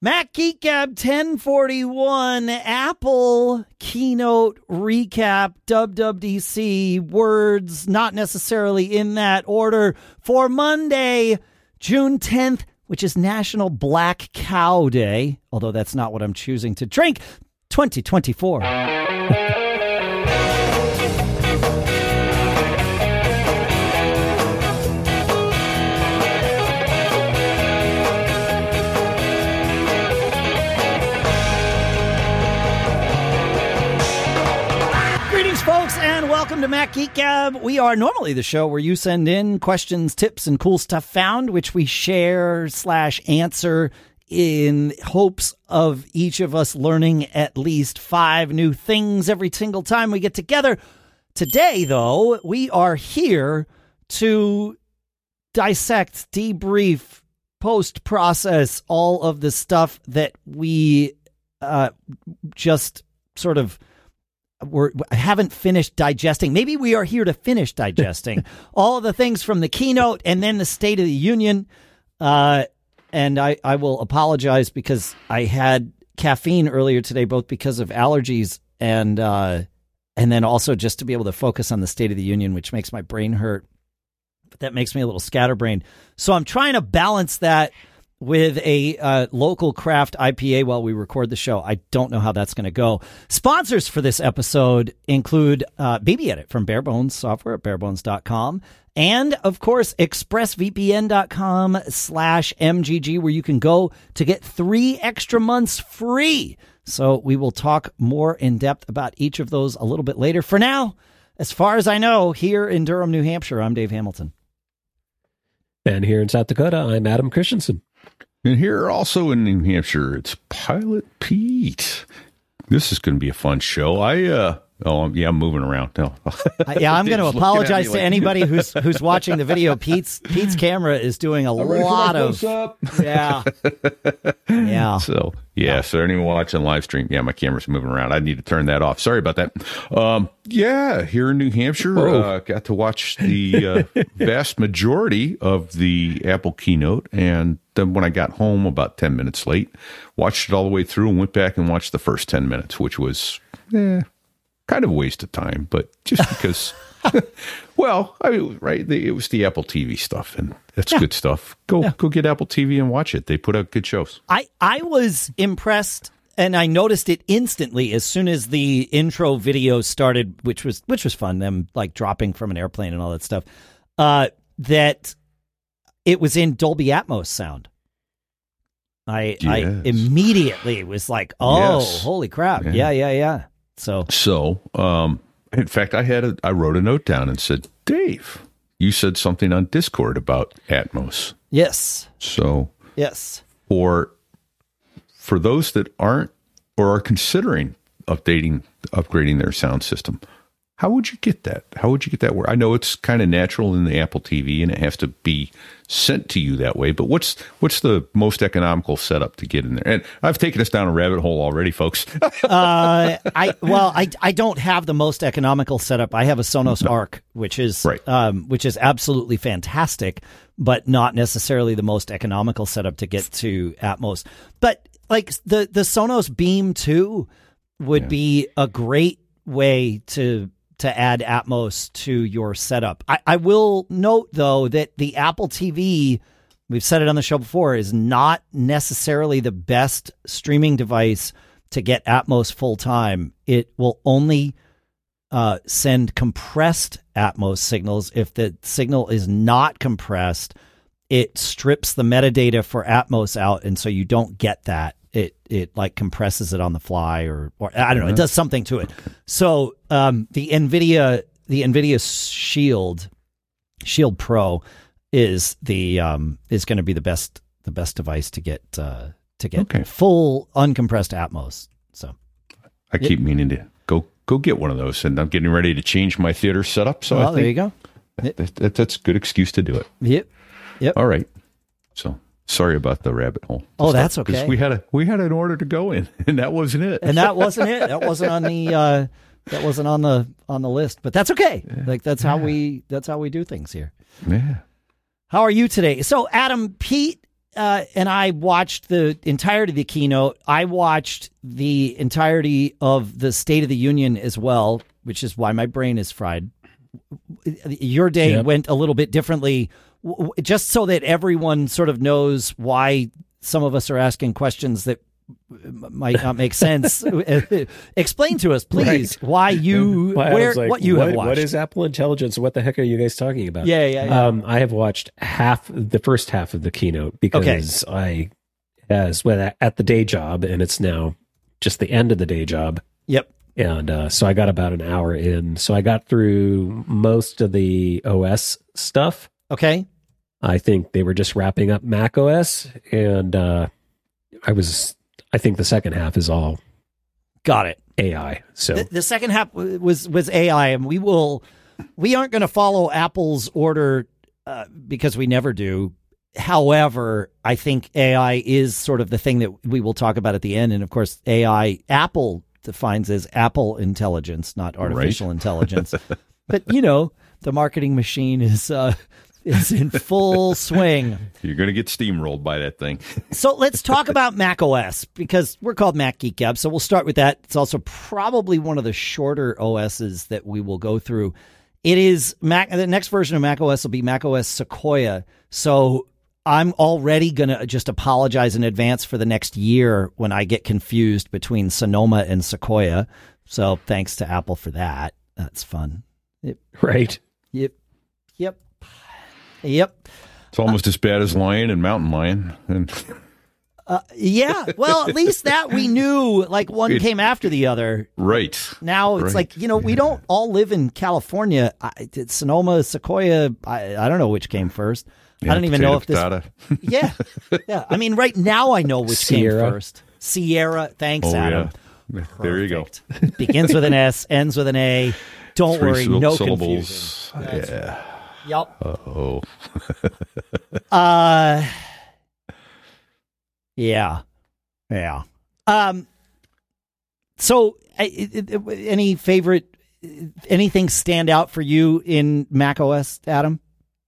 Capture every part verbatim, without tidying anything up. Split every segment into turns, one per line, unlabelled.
Mac Geek Gab ten forty-one, Apple keynote recap, W W D C, words not necessarily in that order, for Monday, June tenth, which is National Black Cow Day, although that's not what I'm choosing to drink, twenty twenty-four. Folks, and welcome to Mac Geek Gab. We are normally the show where you send in questions, tips, and cool stuff found, which we share slash answer in hopes of each of us learning at least five new things every single time we get together. Today, though, we are here to dissect, debrief, post-process all of the stuff that we uh, just sort of We're, haven't finished digesting. Maybe we are here to finish digesting all of the things from the keynote and then the State of the Union. Uh, and I, I will apologize because I had caffeine earlier today, both because of allergies and uh, and then also just to be able to focus on the State of the Union, which makes my brain hurt. But that makes me a little scatterbrained. So I'm trying to balance that with a uh, local craft I P A while we record the show. I don't know how that's going to go. Sponsors for this episode include uh, BabyEdit from Barebones Software at barebones dot com. And, of course, expressvpn.com slash MGG, where you can go to get three extra months free. So we will talk more in depth about each of those a little bit later. For now, as far as I know, here in Durham, New Hampshire, I'm Dave Hamilton.
And here in South Dakota, I'm Adam Christensen.
And here also in New Hampshire, it's Pilot Pete. This is going to be a fun show. I, uh, oh, yeah, I'm moving around. No.
uh, yeah, I'm going to apologize to like... anybody who's who's watching the video. Pete's Pete's camera is doing a lot of.
Up.
Yeah. Yeah.
So, yeah, so anyone watching live stream, yeah, my camera's moving around. I need to turn that off. Sorry about that. Um, yeah, here in New Hampshire, uh, got to watch the uh, vast majority of the Apple keynote. And then when I got home about ten minutes late, watched it all the way through and went back and watched the first ten minutes, which was eh, kind of a waste of time, but just because, well, I mean, right, the, it was the Apple T V stuff, and that's yeah. good stuff. Go yeah. go get Apple T V and watch it. They put out good shows.
I, I was impressed, and I noticed it instantly as soon as the intro video started, which was which was fun, them like dropping from an airplane and all that stuff, uh, that it was in Dolby Atmos sound. I yes. I immediately was like, oh, yes. holy crap. Yeah, yeah, yeah. yeah. So,
so um, in fact, I had a, I wrote a note down and said, Dave, you said something on Discord about Atmos.
Yes.
So,
yes.
For, for those that aren't or are considering updating, upgrading their sound system, how would you get that? How would you get that word? I know it's kind of natural in the Apple T V and it has to be sent to you that way, but what's what's the most economical setup to get in there? And I've taken us down a rabbit hole already, folks.
uh, I well, I I don't have the most economical setup. I have a Sonos no. Arc, which is
right.
um, which is absolutely fantastic, but not necessarily the most economical setup to get to Atmos. But like the the Sonos Beam two would yeah. be a great way to. to add Atmos to your setup. I, I will note, though, that the Apple T V, we've said it on the show before, is not necessarily the best streaming device to get Atmos full-time. It will only uh, send compressed Atmos signals. If the signal is not compressed, it strips the metadata for Atmos out, and so you don't get that. It it like compresses it on the fly, or or I don't know. It does something to it. So um, the NVIDIA the NVIDIA Shield Shield Pro is the um, is going to be the best the best device to get uh, to get
okay.
full uncompressed Atmos. So
I keep it, meaning to go go get one of those, and I'm getting ready to change my theater setup. So
well,
I think
there you go.
That, that, that, that's a good excuse to do it.
Yep. Yep.
All right. So. Sorry about the rabbit hole.
Oh, that's okay.
Because we had a we had an order to go in, and that wasn't it.
And that wasn't it. That wasn't on the uh, that wasn't on the on the list. But that's okay. Yeah. Like that's how yeah. we that's how we do things here.
Yeah.
How are you today? So, Adam, Pete uh, and I watched the entirety of the keynote. I watched the entirety of the State of the Union as well, which is why my brain is fried. Your day yep. went a little bit differently, just so that everyone sort of knows why some of us are asking questions that might not make sense. Explain to us, please, right. why you, well, where, like, what you
what,
have watched.
What is Apple Intelligence? What the heck are you guys talking about?
Yeah, yeah, yeah.
Um, I have watched half, the first half of the keynote because okay. I, as well, at the day job, and it's now just the end of the day job.
Yep.
And uh, so I got about an hour in. So I got through most of the O S stuff.
Okay.
I think they were just wrapping up Mac O S, and uh, I was. I think the second half is all
got it
A I. So
the, the second half was was A I, and we will we aren't going to follow Apple's order uh, because we never do. However, I think A I is sort of the thing that we will talk about at the end, and of course, A I Apple defines as Apple intelligence, not artificial right. intelligence. But you know, the marketing machine is. Uh, It's in full swing.
You're going to get steamrolled by that thing.
So let's talk about Mac O S, because we're called Mac Geek Gab. So we'll start with that. It's also probably one of the shorter O Ss that we will go through. It is Mac. The next version of Mac O S will be Mac O S Sequoia. So I'm already going to just apologize in advance for the next year when I get confused between Sonoma and Sequoia. So thanks to Apple for that. That's fun. It,
right.
Yep. Yep. Yep.
It's almost uh, as bad as Lion and Mountain Lion. And
uh, yeah. Well, at least that we knew, like one it, came after the other.
Right.
Now it's right. like, you know, we don't all live in California. I, Sonoma, Sequoia, I, I don't know which came first. Yeah, I don't even know if this. yeah. Yeah. I mean, right now I know which Sierra. came first. Sierra. Thanks,
oh,
Adam.
Yeah. There you go.
Begins with an S, ends with an A. Don't
Three
worry.
syll-
no
syllables.
confusion. That's
yeah.
Right. Yep.
Uh-oh.
uh, yeah. Yeah. Um, so I, I, any favorite, anything stand out for you in Mac O S, Adam?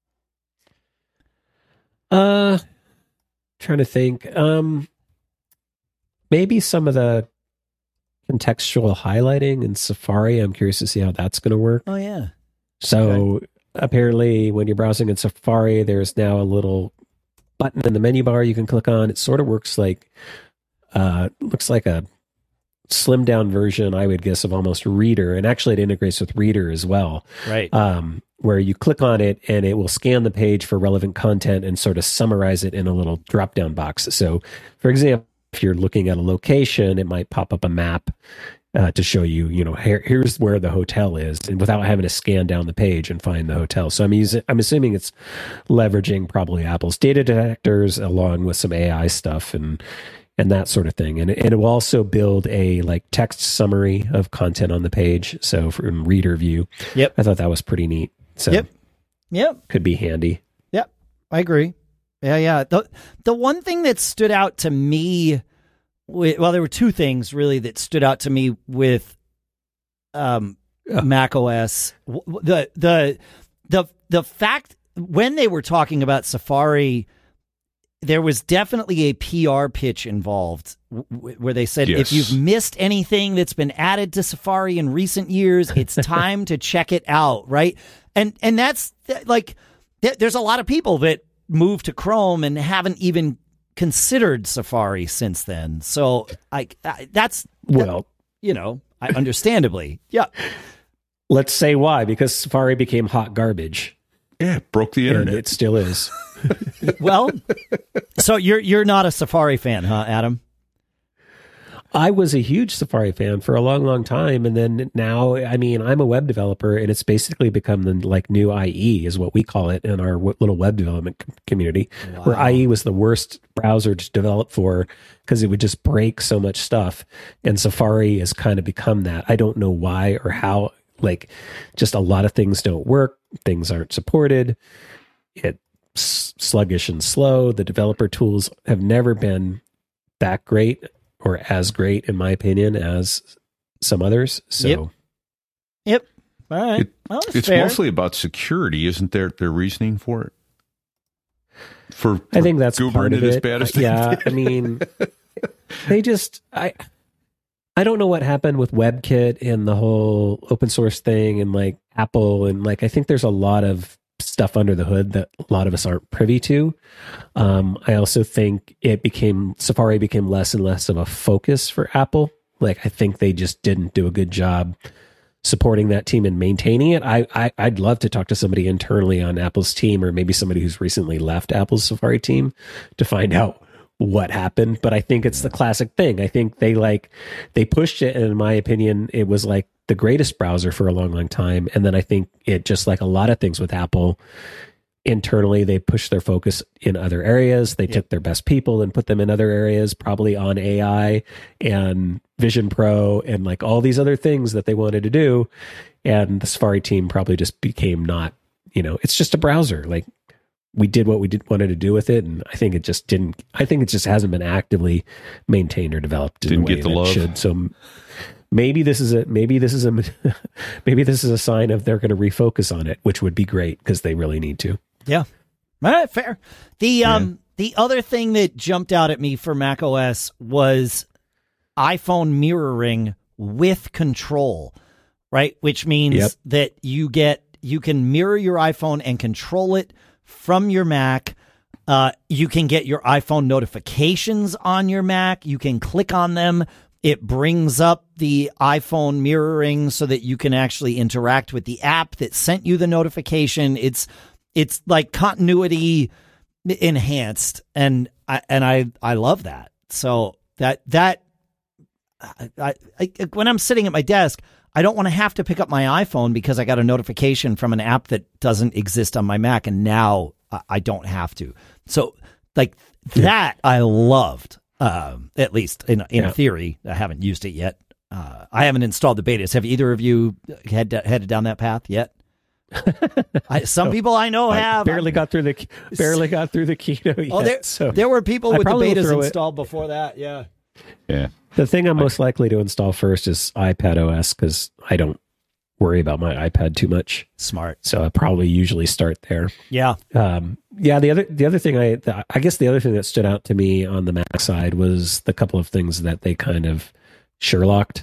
Uh, trying to think. Um, maybe some of the contextual highlighting in Safari. I'm curious to see how that's going to work.
Oh, yeah.
So...
Okay.
Apparently, when you're browsing in Safari, there's now a little button in the menu bar you can click on. It sort of works like, uh, looks like a slimmed down version, I would guess, of almost Reader. And actually, it integrates with Reader as well.
Right.
Um, where you click on it and it will scan the page for relevant content and sort of summarize it in a little drop down box. So, for example, if you're looking at a location, it might pop up a map. Uh, to show you, you know, here, here's where the hotel is, and without having to scan down the page and find the hotel. So I'm using, I'm assuming it's leveraging probably Apple's data detectors along with some A I stuff and and that sort of thing. And it, and it will also build a like text summary of content on the page. So from reader view,
yep,
I thought that was pretty neat. So
yep, yep,
could be handy.
Yep, I agree. Yeah, yeah. The the one thing that stood out to me. Well, there were two things really that stood out to me with um, yeah. Mac O S. The the the the fact when they were talking about Safari, there was definitely a P R pitch involved where they said, yes. if you've missed anything that's been added to Safari in recent years, it's time to check it out, right? And and that's like there's a lot of people that move to Chrome and haven't even considered Safari since then. So I, I that's
well,
that, you know, I understandably, yeah.
Let's say why, because Safari became hot garbage.
Yeah, broke the internet.
And it still is.
Well, so you're you're not a Safari fan, huh, Adam?
I was a huge Safari fan for a long, long time. And then now, I mean, I'm a web developer and it's basically become the like new I E is what we call it in our w- little web development community, wow. where I E was the worst browser to develop for because it would just break so much stuff. And Safari has kind of become that. I don't know why or how, like just a lot of things don't work. Things aren't supported. It's sluggish and slow. The developer tools have never been that great. Or as great, in my opinion, as some others. So,
yep. Yep. All right.
It,
well,
it's
fair.
mostly about security, isn't there? Their reasoning for it. For, for
I think that's part of
it.
it.
As bad as
yeah, I mean, they just I I don't know what happened with WebKit and the whole open source thing, and like Apple, and like I think there's a lot of stuff under the hood that a lot of us aren't privy to. Um, I also think it became Safari became less and less of a focus for Apple. Like I think they just didn't do a good job supporting that team and maintaining it. I, I I'd love to talk to somebody internally on Apple's team, or maybe somebody who's recently left Apple's Safari team, to find out what happened. But I think it's the classic thing. I think they like they pushed it, and in my opinion, it was like the greatest browser for a long, long time. And then I think it, just like a lot of things with Apple, internally they pushed their focus in other areas. They yeah. took their best people and put them in other areas, probably on A I and Vision Pro and like all these other things that they wanted to do. And the Safari team probably just became not, you know, it's just a browser. Like we did what we did wanted to do with it. And I think it just didn't, I think it just hasn't been actively maintained or developed in
didn't
the way
get the
that
love.
It should. So maybe this is a, maybe this is a, maybe this is a sign of they're going to refocus on it, which would be great because they really need to.
Yeah. All right, fair. The um yeah. the other thing that jumped out at me for macOS was iPhone mirroring with control, right? Which means yep. that you get you can mirror your iPhone and control it from your Mac. Uh, you can get your iPhone notifications on your Mac. You can click on them. It brings up the iPhone mirroring so that you can actually interact with the app that sent you the notification. It's It's like continuity enhanced, and I and I I love that. So that that I, I, when I'm sitting at my desk, I don't want to have to pick up my iPhone because I got a notification from an app that doesn't exist on my Mac, and now I don't have to. So like that, I loved. Um, at least in in yeah. theory, I haven't used it yet. Uh, I haven't installed the betas. Have either of you had headed down that path yet? I, some people I know have.
I barely got through the barely got through the keynote yet.
Oh, there,
so
there were people with the betas installed
it.
before that. Yeah,
yeah.
The thing I'm most likely to install first is iPad O S because I don't worry about my iPad too much.
Smart.
So I probably usually start there.
Yeah.
Um, yeah. The other the other thing I the, I guess the other thing that stood out to me on the Mac side was the couple of things that they kind of Sherlocked.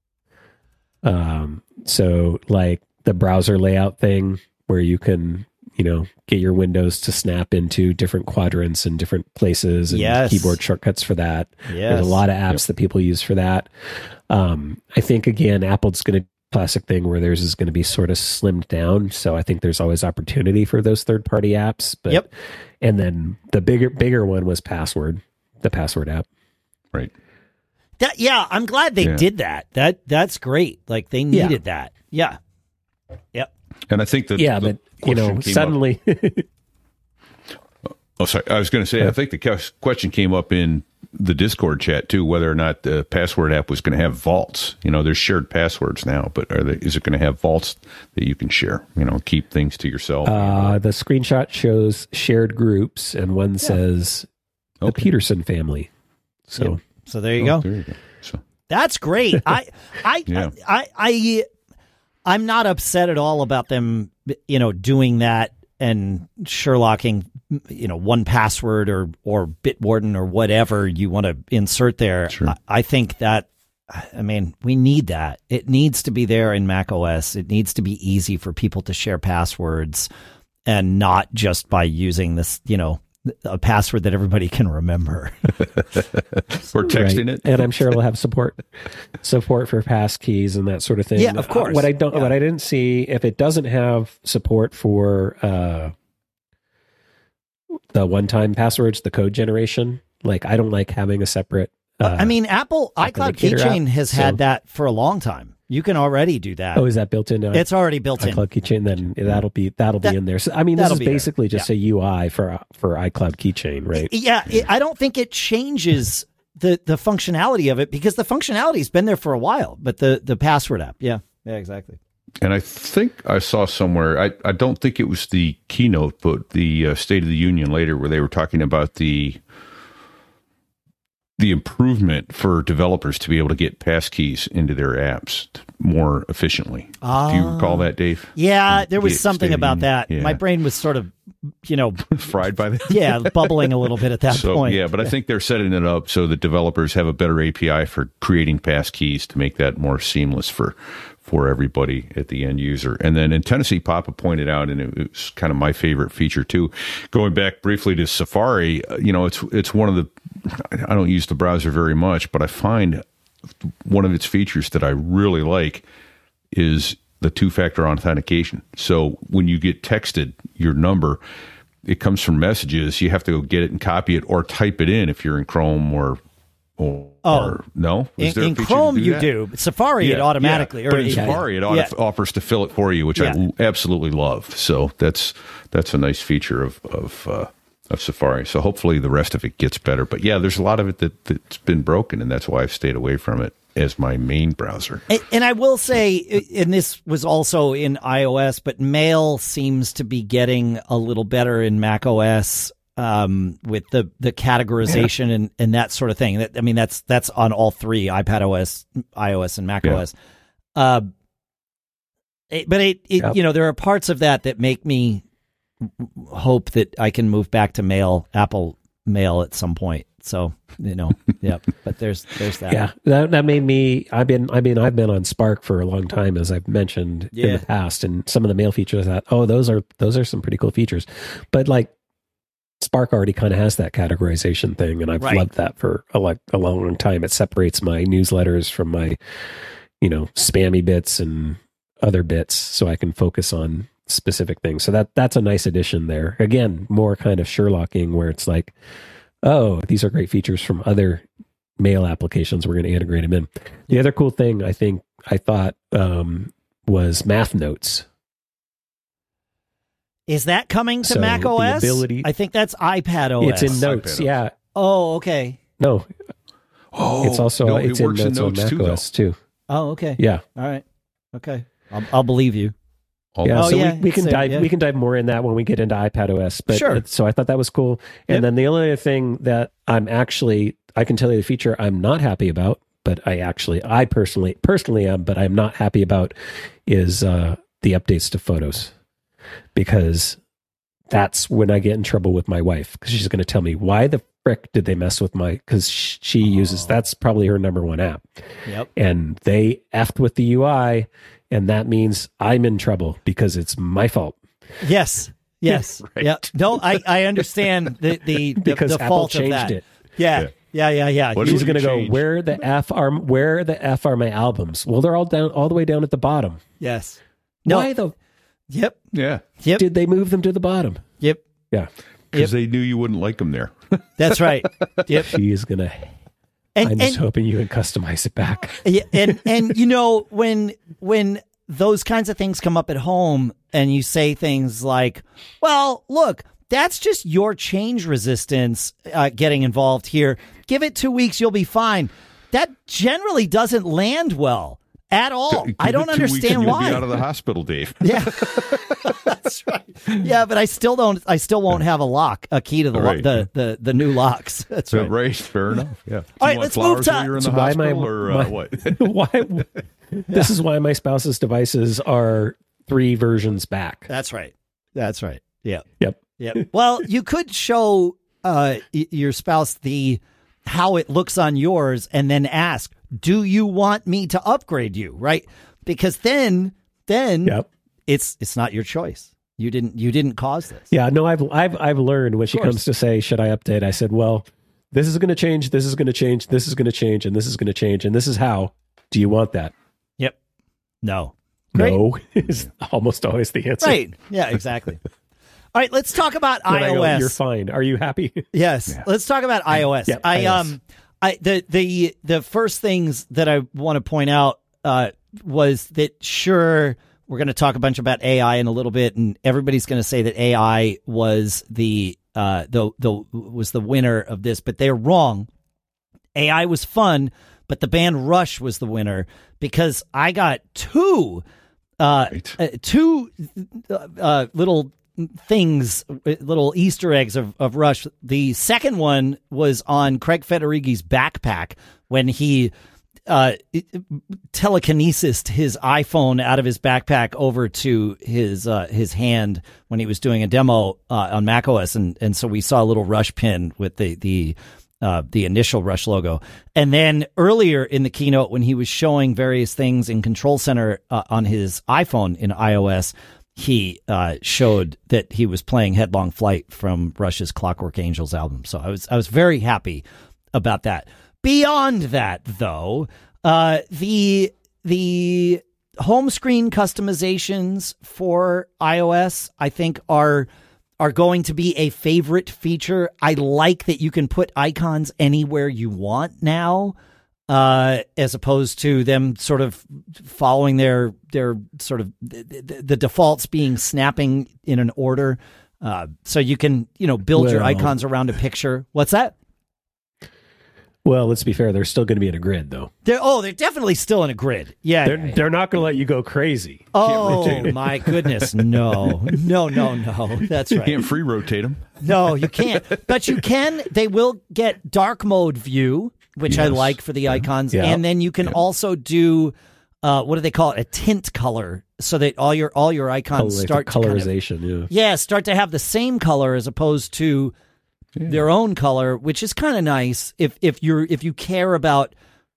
Um. So like. The browser layout thing where you can, you know, get your windows to snap into different quadrants and different places and
yes.
keyboard shortcuts for that.
Yes.
There's a lot of apps
yep.
that people use for that. Um, I think, again, Apple's going to classic thing where theirs is going to be sort of slimmed down. So I think there's always opportunity for those third-party apps. But,
yep.
And then the bigger bigger one was Password, the Password app.
Right.
That, yeah, I'm glad they yeah. did that. That That's great. Like, they needed yeah. that. Yeah. Yep.
And I think that
yeah, but you know, suddenly.
oh, sorry. I was going to say, uh, I think the question came up in the Discord chat too, whether or not the Password app was going to have vaults. You know, there's shared passwords now, but are they, is it going to have vaults that you can share? You know, keep things to yourself.
Uh, the screenshot shows shared groups, and one yeah. says the okay. Peterson family. So,
yep. so there you
oh,
go.
There you go. So.
That's great. I, I, yeah. I, I, I I'm not upset at all about them, you know, doing that and Sherlocking, you know, one password or, or Bitwarden or whatever you want to insert there.
Sure.
I, I think that, I mean, we need that. It needs to be there in macOS. It needs to be easy for people to share passwords and not just by using this, you know, a password that everybody can remember.
Or texting
right.
it.
And I'm sure we'll have support support for passkeys and that sort of thing.
Yeah, of course.
Uh, what I don't
yeah.
what I didn't see, if it doesn't have support for uh, the one-time passwords, the code generation, like I don't like having a separate uh,
I mean, Apple iCloud Keychain has so. had that for a long time. You can already do that.
Oh, is that built in? Uh,
it's already built in.
iCloud Keychain, then that'll be that'll that, be in there. So, I mean, this is basically there. just yeah. a U I for for iCloud Keychain, right?
Yeah, it, I don't think it changes the the functionality of it because the functionality's been there for a while. But the the password app, yeah, yeah, exactly.
And I think I saw somewhere. I I don't think it was the keynote, but the uh, State of the Union later, where they were talking about the. the improvement for developers to be able to get passkeys into their apps more efficiently. Uh, Do you recall that, Dave?
Yeah, there was something about that.
Yeah.
My brain was sort of you know,
fried by the
yeah, bubbling a little bit at that
so,
point.
Yeah, but I think they're setting it up so the developers have a better A P I for creating pass keys to make that more seamless for for everybody at the end user. And then in Tennessee, Papa pointed out, and it was kind of my favorite feature too, going back briefly to Safari, you know, it's it's one of the, I don't use the browser very much, but I find one of its features that I really like is the two-factor authentication. So when you get texted your number, it comes from messages. You have to go get it and copy it or type it in if you're in Chrome or Or,
oh,
or no?
In, in Chrome, do you do. Safari,
yeah,
it automatically.
Yeah.
Or
but in
yeah,
Safari, it auto-
yeah.
offers to fill it for you, which
yeah.
I absolutely love. So that's that's a nice feature of of, uh, of Safari. So hopefully the rest of it gets better. But yeah, there's a lot of it that, that's been broken, and that's why I've stayed away from it as my main browser.
And, and I will say, and this was also in iOS, but Mail seems to be getting a little better in macOS. Um, with the, the categorization yeah. and, and that sort of thing. That, I mean, that's that's on all three, iPadOS, iOS, and macOS. Yeah. Uh, it, but it, it yep. you know, there are parts of that that make me hope that I can move back to Mail, Apple Mail at some point. So, you know, yeah. But there's there's that.
Yeah, that that made me. I've been. I mean, I've been on Spark for a long time, as I've mentioned yeah. in the past, and some of the Mail features. I thought, oh, those are those are some pretty cool features, but like. Spark already kind of has that categorization thing, and I've right. loved that for a, like, a long, long time. It separates my newsletters from my, you know, spammy bits and other bits, so I can focus on specific things. So that that's a nice addition there. Again, more kind of Sherlocking, where it's like, oh, these are great features from other Mail applications. We're going to integrate them in. The other cool thing I think I thought um, was Math Notes.
Is that coming to
so
Mac O S?
Ability,
I think that's iPadOS.
It's in Notes, yeah.
Oh, okay.
No.
Oh,
it's also
no,
it's
it
in
works
Notes,
in Notes
on
too,
macOS too.
Oh, okay.
Yeah.
All right. Okay. I'll, I'll believe you.
Yeah,
oh,
so
yeah.
we, we can
so,
dive
yeah.
we can dive more in that when we get into iPadOS. But
sure.
So I thought that was cool. And
yep.
then the only other thing that I'm actually I can tell you the feature I'm not happy about, but I actually I personally personally am, but I'm not happy about is uh, the updates to Photos, because that's when I get in trouble with my wife, because she's going to tell me, why the frick did they mess with my, because she oh. uses, that's probably her number one app.
Yep.
And they effed with the U I, and that means I'm in trouble because it's my fault.
Yes. Yes.
right.
Yeah. No, I, I understand the, the, the,
because
the
Apple
fault
changed
of that.
it.
Yeah. Yeah. Yeah. Yeah. yeah.
What
She's going to go,
change?
where the F are, where the F are my albums? Well, they're all down, all the way down at the bottom.
Yes.
No. Why the
Yep.
Yeah.
Yep.
Did they move them to the bottom?
Yep.
Yeah.
Because
yep.
they knew you wouldn't like them there.
That's right. Yep.
She is going to,
and,
I'm just
and,
hoping you can customize it back.
Yeah, and, and, you know, when, when those kinds of things come up at home and you say things like, well, look, that's just your change resistance uh, getting involved here. Give it two weeks. You'll be fine. That generally doesn't land well. At all.
Give
I don't understand
you'll
why.
Be out of the hospital, Dave.
Yeah, that's right. Yeah, but I still don't. I still won't have a lock, a key to the
right.
lo- the, the the new locks. That's
so,
right.
Right. Fair enough. Yeah. Do
all right,
you want
let's
flowers
move to.
while you're in
so
the
why
hospital,
my,
or uh,
my,
what?
why? This is why my spouse's devices are three versions back.
That's right. That's right. Yeah.
Yep.
Yep. Well, you could show uh, y- your spouse the how it looks on yours, and then ask, "Do you want me to upgrade you?" Right. Because then, then
yep.
it's it's not your choice. You didn't you didn't cause this.
Yeah, no, I've I've I've learned when she comes to say, "Should I update?" I said, "Well, this is going to change. This is going to change. This is going to change, and this is going to change, and this is how. Do you want that?"
Yep. No.
No is almost always the answer.
Right. Yeah. Exactly. All right. Let's talk about
Then I go,
iOS.
You're fine. Are you happy?
Yes.
Yeah.
Let's talk about iOS.
Yep,
I
iOS.
um I the the the first things that I want to point out uh was that sure we're going to talk a bunch about A I in a little bit, and everybody's going to say that A I was the uh the the was the winner of this, but they're wrong. A I was fun, but the band Rush was the winner, because I got two uh,
right.
uh two uh little things, little Easter eggs of, of Rush. The second one was on Craig Federighi's backpack when he uh, telekinesis his iPhone out of his backpack over to his uh, his hand when he was doing a demo uh, on macOS, and and so we saw a little Rush pin with the the uh, the initial Rush logo. And then earlier in the keynote, when he was showing various things in Control Center uh, on his iPhone in iOS, he uh, showed that he was playing Headlong Flight from Rush's Clockwork Angels album. So I was I was very happy about that. Beyond that, though, uh, the the home screen customizations for iOS, I think, are are going to be a favorite feature. I like that you can put icons anywhere you want now, uh, as opposed to them sort of following their their sort of the, the defaults being snapping in an order. Uh, so you can, you know, build well, your icons around a picture. What's that?
Well, let's be fair. They're still going to be in a grid, though.
They're, oh, they're definitely still in a grid. Yeah,
they're,
yeah, yeah.
they're not going to let you go crazy.
Oh my goodness, no, no, no, no. That's right.
You can't free rotate them.
No, you can't. But you can. They will get dark mode view, which yes. I like for the icons, yeah. and then you can yeah. also do uh, what do they call it? A tint color, so that all your all your icons
oh, like
start
colorization.
To kind of,
yeah,
yeah, start to have the same color as opposed to yeah. their own color, which is kind of nice if if you're if you care about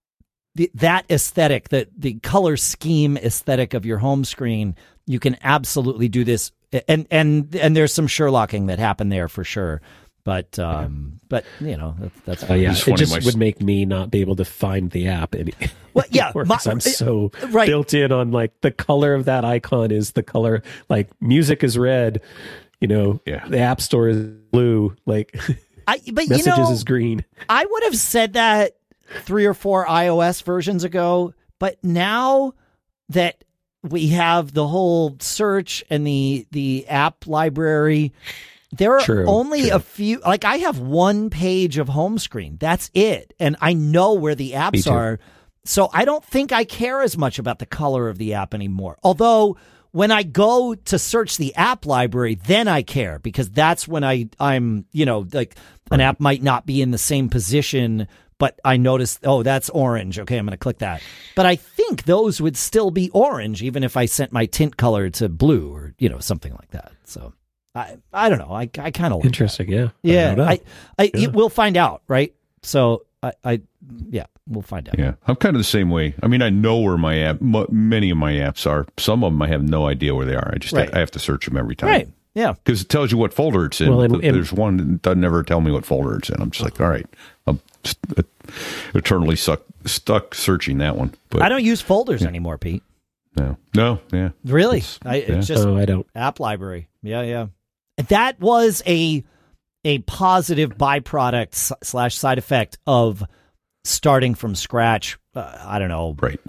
the, that aesthetic, that the color scheme aesthetic of your home screen. You can absolutely do this, and and and there's some Sherlocking that happened there for sure. But um, but you know that's, that's
uh, yeah. It just would make me not be able to find the app any.
Well, yeah,
my, I'm so
right.
built in on like the color of that icon is the color. Like music is red, you know.
Yeah.
The App Store is blue. Like
I, but
messages
you know,
is green.
I would have said that three or four iOS versions ago, but now that we have the whole search and the the app library. There are
true,
only
true.
a few, like I have one page of home screen. That's it. And I know where the apps are. So I don't think I care as much about the color of the app anymore. Although when I go to search the app library, then I care because that's when I, I'm, you know, like an app might not be in the same position, but I notice, oh, that's orange. Okay, I'm going to click that. But I think those would still be orange, even if I sent my tint color to blue or, you know, something like that. So. I I don't know. I I kind of like
interesting.
That.
Yeah.
Yeah. I, I, I
yeah.
we'll find out, right? So I, I yeah, we'll find out.
Yeah, I'm kind of the same way. I mean, I know where my app, m- many of my apps are. Some of them I have no idea where they are. I just
right.
I have to search them every time.
Right. Yeah.
Because it tells you what folder it's in. Well, and, and, There's one that doesn't ever tell me what folder it's in. I'm just like, all right, I'm st- eternally stuck stuck searching that one. But
I don't use folders yeah. anymore, Pete.
No. No. Yeah.
Really? I, it's
yeah.
just
oh, I don't.
App library. Yeah. Yeah. That was a a positive byproduct slash side effect of starting from scratch. Uh, I don't know,
right.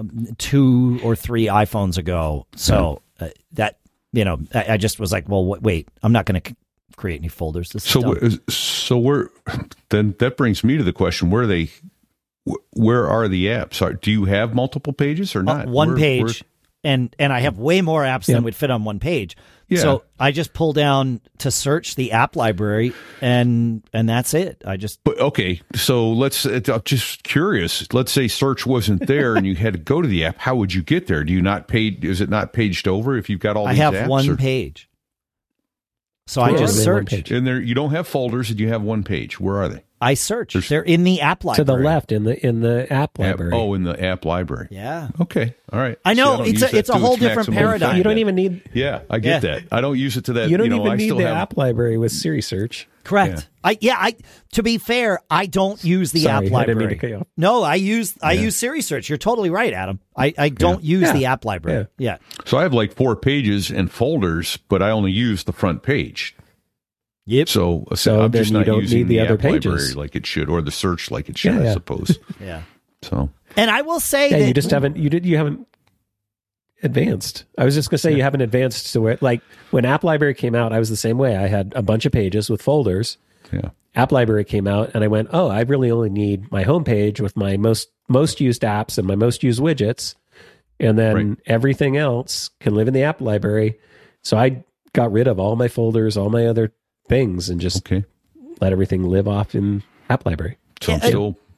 two or three iPhones ago. So yeah. uh, that you know, I, I just was like, well, w- wait, I'm not going to c- create any folders. This
so,
is
so we're then that brings me to the question: where are they? Where are the apps? Are, do you have multiple pages or not?
Uh, one
where,
page,
where?
and and I have way more apps yeah. than would fit on one page.
Yeah.
So I just pull down to search the app library, and and that's it. I just
but okay. So let's. I'm just curious. Let's say search wasn't there, and you had to go to the app. How would you get there? Do you not page? Is it not paged over if you've got all?
I
these
have
apps,
one
or?
page. So
Where
I just search.
And there, you don't have folders, and you have one page. Where are they?
I search. There's, They're in the app library.
To the left in the in the app library.
App, oh, in the app library.
Yeah.
Okay. All right.
I know
See, I
it's a it's a whole different paradigm.
You don't even need.
Yeah, I get
yeah.
that. I don't use it to that.
You don't
you know,
even
I
need
still
the
have,
app library with Siri search.
Correct.
Yeah.
I yeah. I to be fair, I don't use the
Sorry,
app
I didn't
library.
mean to cut you off.
No, I use I
Yeah.
use Siri search. You're totally right, Adam. I, I don't
Yeah.
use
Yeah.
the app library.
Yeah.
yeah.
So I have like four pages and folders, but I only use the front page.
Yep.
So,
So
I'm
then
just
you
not
don't
using
need the other
app
pages.
library like it should, or the search like it should,
Yeah, yeah.
I suppose.
Yeah.
So,
And I will say
Yeah,
that
you just haven't. You did. You haven't advanced. I was just gonna say you haven't advanced to where, like, when App Library came out, I was the same way. I had a bunch of pages with folders.
yeah.
App Library came out, and I went, oh, I really only need my homepage with my most most used apps and my most used widgets, and then
Right.
everything else can live in the App Library. So I got rid of all my folders, all my other things, and just
Okay.
let everything live off in App Library.
So I'm
Yeah,
still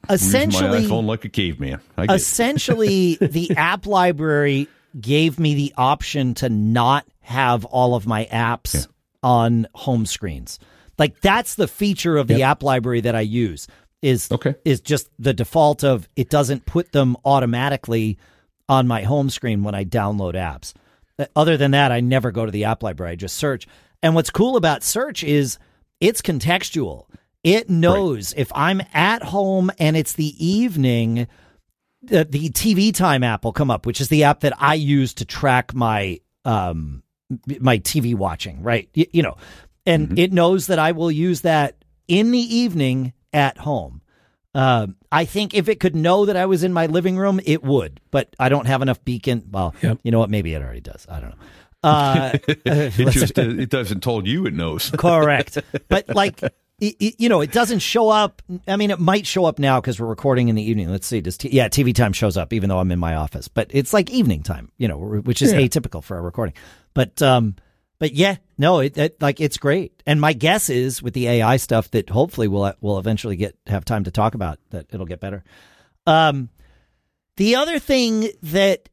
essentially,
use my iPhone like a caveman. I get
essentially, the app library gave me the option to not have all of my apps yeah. on home screens. Like that's the feature of the yep. app library that I use is
okay.
is just the default of it doesn't put them automatically on my home screen when I download apps. Other than that, I never go to the app library. I just search. And what's cool about search is it's contextual. It knows right. if I'm at home and it's the evening, the, the T V Time app will come up, which is the app that I use to track my um my T V watching, right? You, you know, and mm-hmm. it knows that I will use that in the evening at home. Um, I think if it could know that I was in my living room, it would, but I don't have enough beacon. Well, yep. you know what? Maybe it already does. I don't know. Uh,
it just it doesn't told you it knows.
Correct. But like, it, it, you know, it doesn't show up. I mean, it might show up now because we're recording in the evening. Let's see. Does t- yeah, T V Time shows up even though I'm in my office, but it's like evening time, you know, which is yeah. atypical for a recording. But, um, but yeah, no, it, it like it's great. And my guess is with the A I stuff that hopefully we'll we'll eventually get have time to talk about that it'll get better. Um, the other thing that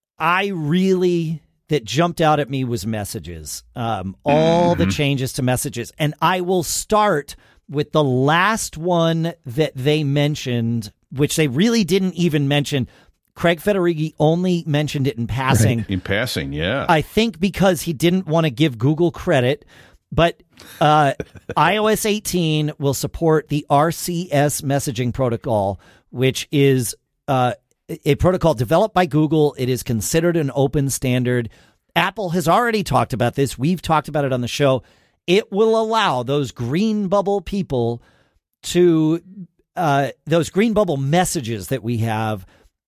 I really that jumped out at me was messages. Um, all mm-hmm. the changes to messages, and I will start with the last one that they mentioned, which they really didn't even mention. Craig Federighi only mentioned it in passing.
Right. In passing, yeah.
I think because he didn't want to give Google credit, but uh, i O S eighteen will support the R C S messaging protocol, which is uh, a protocol developed by Google. It is considered an open standard. Apple has already talked about this. We've talked about it on the show. It will allow those green bubble people to, uh, those green bubble messages that we have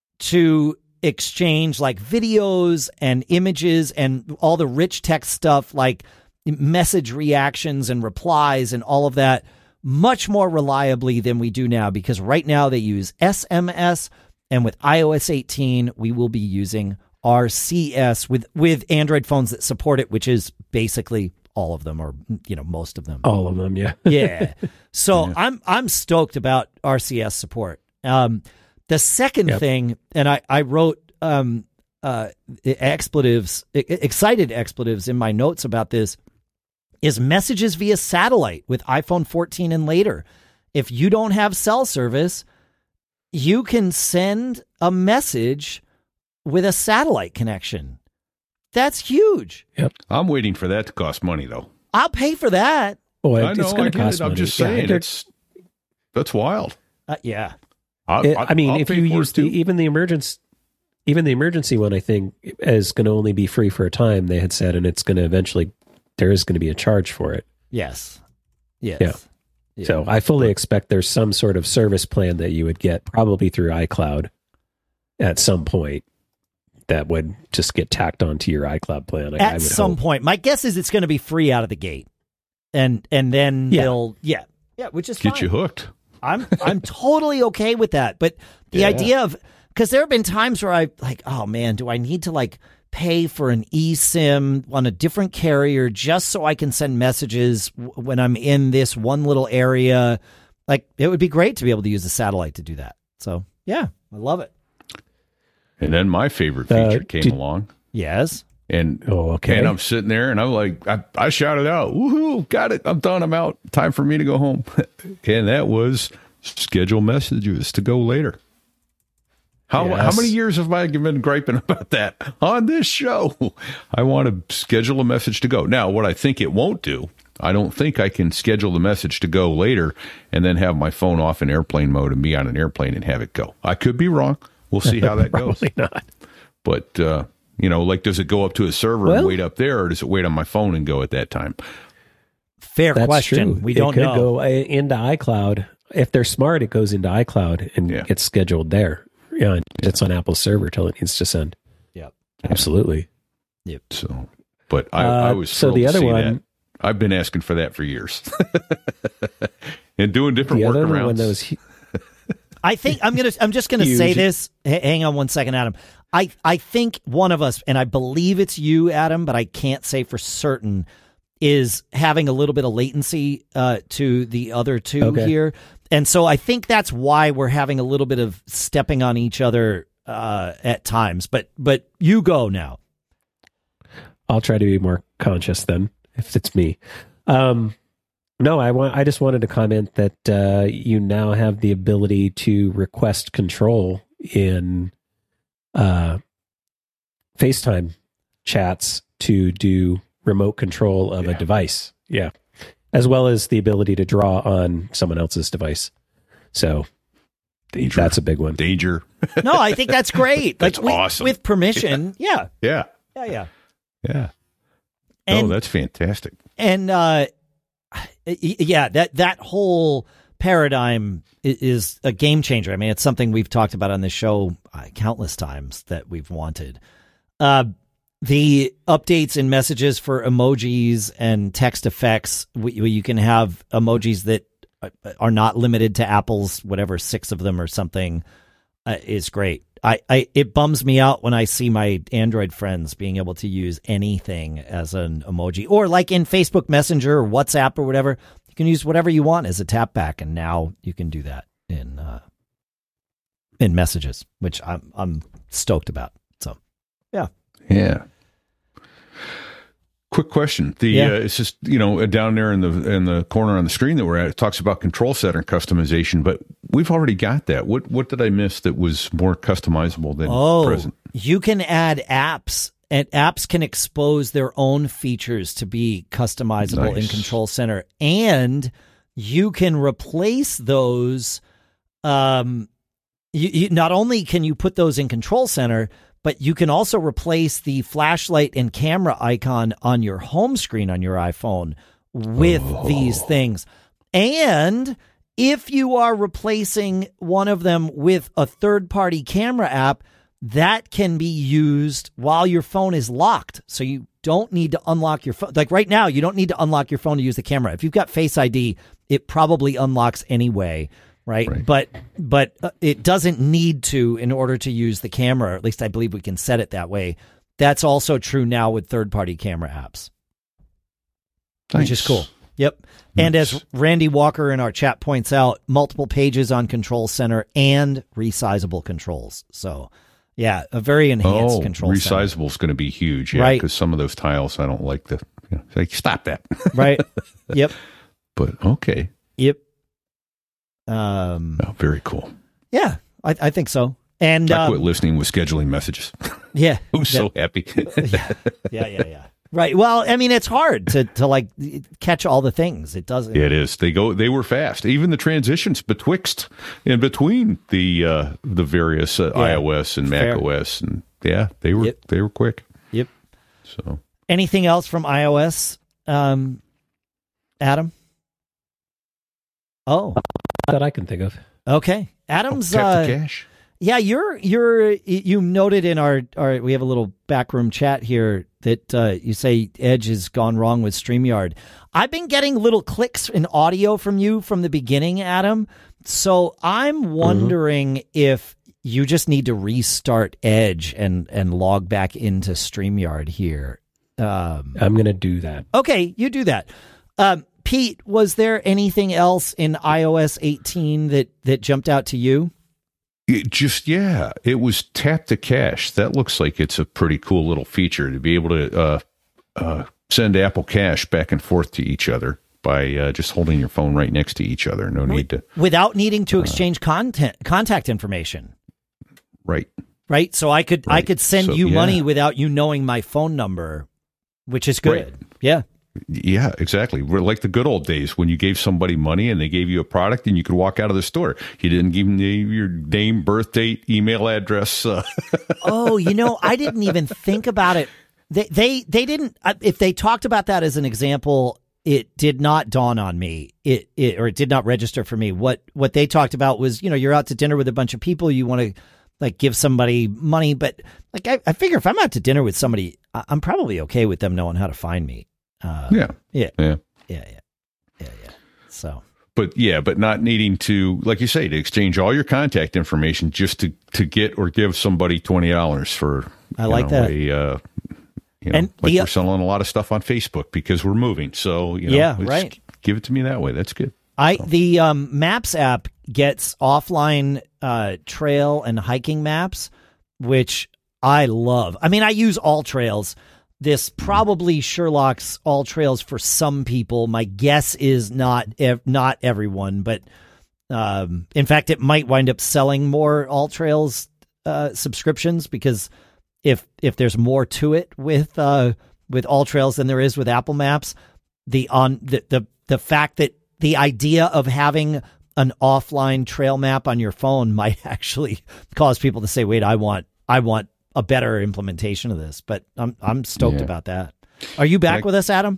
to exchange like videos and images and all the rich text stuff like message reactions and replies and all of that much more reliably than we do now, because right now they use S M S, and with i O S eighteen we will be using R C S with with Android phones that support it, which is basically all of them, or you know most of them.
All of them, yeah.
yeah. So yeah. I'm I'm stoked about R C S support. Um The second yep. thing, and I, I wrote um, uh, expletives, excited expletives in my notes about this, is messages via satellite with iPhone fourteen and later. If you don't have cell service, you can send a message with a satellite connection. That's huge.
Yep.
I'm waiting for that to cost money, though.
I'll pay for that.
Oh, it,
I know,
it's going to cost
it.
money.
I'm just saying, yeah, it's that's wild.
Uh, yeah.
I,
it, I mean,
I'll
if you use the, even the emergency, even the emergency one, I think is going to only be free for a time. They had said, and it's going to eventually there is going to be a charge for it.
Yes. Yes.
Yeah.
yeah.
So I fully expect there's some sort of service plan that you would get probably through iCloud at some point that would just get tacked onto your iCloud plan.
At
I would
some
hope.
point, my guess is it's going to be free out of the gate, and and then
yeah.
they'll yeah yeah, which is
get
fine.
you hooked.
I'm I'm totally okay with that. But the yeah. idea of, because there have been times where I like, oh man, do I need to like pay for an eSIM on a different carrier just so I can send messages w- when I'm in this one little area? Like, it would be great to be able to use a satellite to do that. So yeah, I love it.
And then my favorite feature
uh,
came
did,
along.
Yes.
And
oh, okay.
And I'm sitting there and I'm like, I, I shouted out, woohoo, got it. I'm done. I'm out. Time for me to go home. And that was schedule messages to go later. How
yes.
how many years have I been griping about that on this show? I want to schedule a message to go. Now, what I think it won't do, I don't think I can schedule the message to go later and then have my phone off in airplane mode and be on an airplane and have it go. I could be wrong. We'll see how that goes.
Probably not.
But, uh, you know, like, does it go up to a server
well,
and wait up there, or does it wait on my phone and go at that time?
Fair
That's
question.
True.
We don't
it could
know.
go into iCloud. If they're smart, it goes into iCloud and
yeah.
gets scheduled there. Yeah, it's on Apple's server till it needs to send.
Yep.
Absolutely.
Yep.
So, but I,
uh,
I was
so the
to
other
see
one.
That. I've been asking for that for years, and doing different
the other
workarounds.
one that was.
I think I'm gonna. I'm just gonna
Huge.
say this. H- hang on one second, Adam. I I think one of us, and I believe it's you, Adam, but I can't say for certain, is having a little bit of latency uh, to the other two
Okay.
here. And so I think that's why we're having a little bit of stepping on each other uh, at times. But but you go now.
I'll try to be more conscious then, if it's me. Um, no, I want. I just wanted to comment that uh, you now have the ability to request control in uh, FaceTime chats to do remote control of yeah. a device. Yeah. As well as the ability to draw on someone else's device. So Danger. That's a big one.
Danger.
No, I think that's great.
That's
like, with,
awesome.
With permission. Yeah.
Yeah.
Yeah, yeah.
Yeah.
And,
oh, that's fantastic.
And uh, yeah, that that whole paradigm is a game changer. I mean, it's something we've talked about on this show uh, countless times that we've wanted. Uh, the updates and messages for emojis and text effects, where you can have emojis that are not limited to Apple's, whatever, six of them or something, uh, is great. I, I it bums me out when I see my Android friends being able to use anything as an emoji, or like in Facebook Messenger or WhatsApp or whatever, you can use whatever you want as a tap back, and now you can do that in uh, in messages, which I'm I'm stoked about. So, yeah,
yeah. Quick question: the
yeah.
uh, it's just you know down there in the in the corner on the screen that we're at, it talks about control center customization, but we've already got that. What what did I miss that was more customizable than
oh,
present?
You can add apps, and apps can expose their own features to be customizable
Nice.
in Control Center, and you can replace those. Um, you, you, not only can you put those in Control Center, but you can also replace the flashlight and camera icon on your home screen on your iPhone with
oh.
these things. And if you are replacing one of them with a third-party camera app, that can be used while your phone is locked. So you don't need to unlock your phone. Like right now, you don't need to unlock your phone to use the camera. If you've got Face I D, it probably unlocks anyway. Right?
Right.
But but uh, it doesn't need to in order to use the camera. Or at least I believe we can set it that way. That's also true now with third-party camera apps,
Nice.
which is cool. Yep.
Nice.
And as Randy Walker in our chat points out, multiple pages on Control Center and resizable controls. So, yeah, a very enhanced
oh,
control center.
resizable is going to be huge, yeah,
Right.
because some of those tiles I don't like the. You know, like stop that.
Right. Yep.
But okay.
Yep. Um.
Oh, very cool.
Yeah, I, I think so. And
I
um,
quit listening with scheduling messages.
yeah,
I was so happy.
yeah, yeah, yeah, yeah. Right. Well, I mean, it's hard to, to like catch all the things. It doesn't.
It is. They go. They were fast. Even the transitions betwixt and between the uh, the various uh,
Yeah.
iOS and
Fair.
Mac O S, and yeah, they were
Yep.
they were quick.
Yep.
So
Anything else from iOS, um, Adam? Oh,
That I can think of.
okay. Adam's.
tap
uh,
the cash.
Yeah, you're you're you noted in our our we have a little backroom chat here that uh, you say Edge has gone wrong with StreamYard. I've been getting little clicks in audio from you from the beginning, Adam. So I'm wondering mm-hmm. if you just need to restart Edge and and log back into StreamYard here. Um,
I'm going to do that.
okay, you do that. Um, Pete, was there anything else in iOS eighteen that that jumped out to you?
It just yeah, it was tap to cash. That looks like it's a pretty cool little feature to be able to uh, uh, send Apple Cash back and forth to each other by uh, just holding your phone right next to each other. No need to
without needing to exchange uh, content contact information.
Right.
Right. So I could
right.
I could send
so,
you
yeah.
money without you knowing my phone number, which is good.
Right.
Yeah.
Yeah, exactly. We're like the good old days when you gave somebody money and they gave you a product and you could walk out of the store. You didn't give them your name, birth date, email address. Uh.
Oh, you know, I didn't even think about it. They they they didn't. If they talked about that as an example, it did not dawn on me. It it or it did not register for me. What what they talked about was, you know, you're out to dinner with a bunch of people. You want to like give somebody money, but like I, I figure if I'm out to dinner with somebody, I'm probably okay with them knowing how to find me. Uh,
yeah.
yeah,
yeah,
yeah, yeah, yeah, yeah. So,
but yeah, but not needing to, like you say, to exchange all your contact information just to, to get or give somebody twenty dollars for.
I like
know,
that.
A, uh, you know,
And
like
the-
we're selling a lot of stuff on Facebook because we're moving. So you know,
Yeah,
let's
right.
Give it to me that way. That's good.
I the um, Maps app gets offline uh, trail and hiking maps, which I love. I mean, I use All Trails. This probably Sherlock's All Trails for some people. My guess is not ev- not everyone, but um, in fact, it might wind up selling more All Trails uh, subscriptions because if if there's more to it with uh, with All Trails than there is with Apple Maps, the on the the, the fact that the idea of having an offline trail map on your phone might actually cause people to say, "Wait, I want I want." a better implementation of this," but I'm I'm stoked
Yeah.
about that. Are you back
I,
with us, Adam?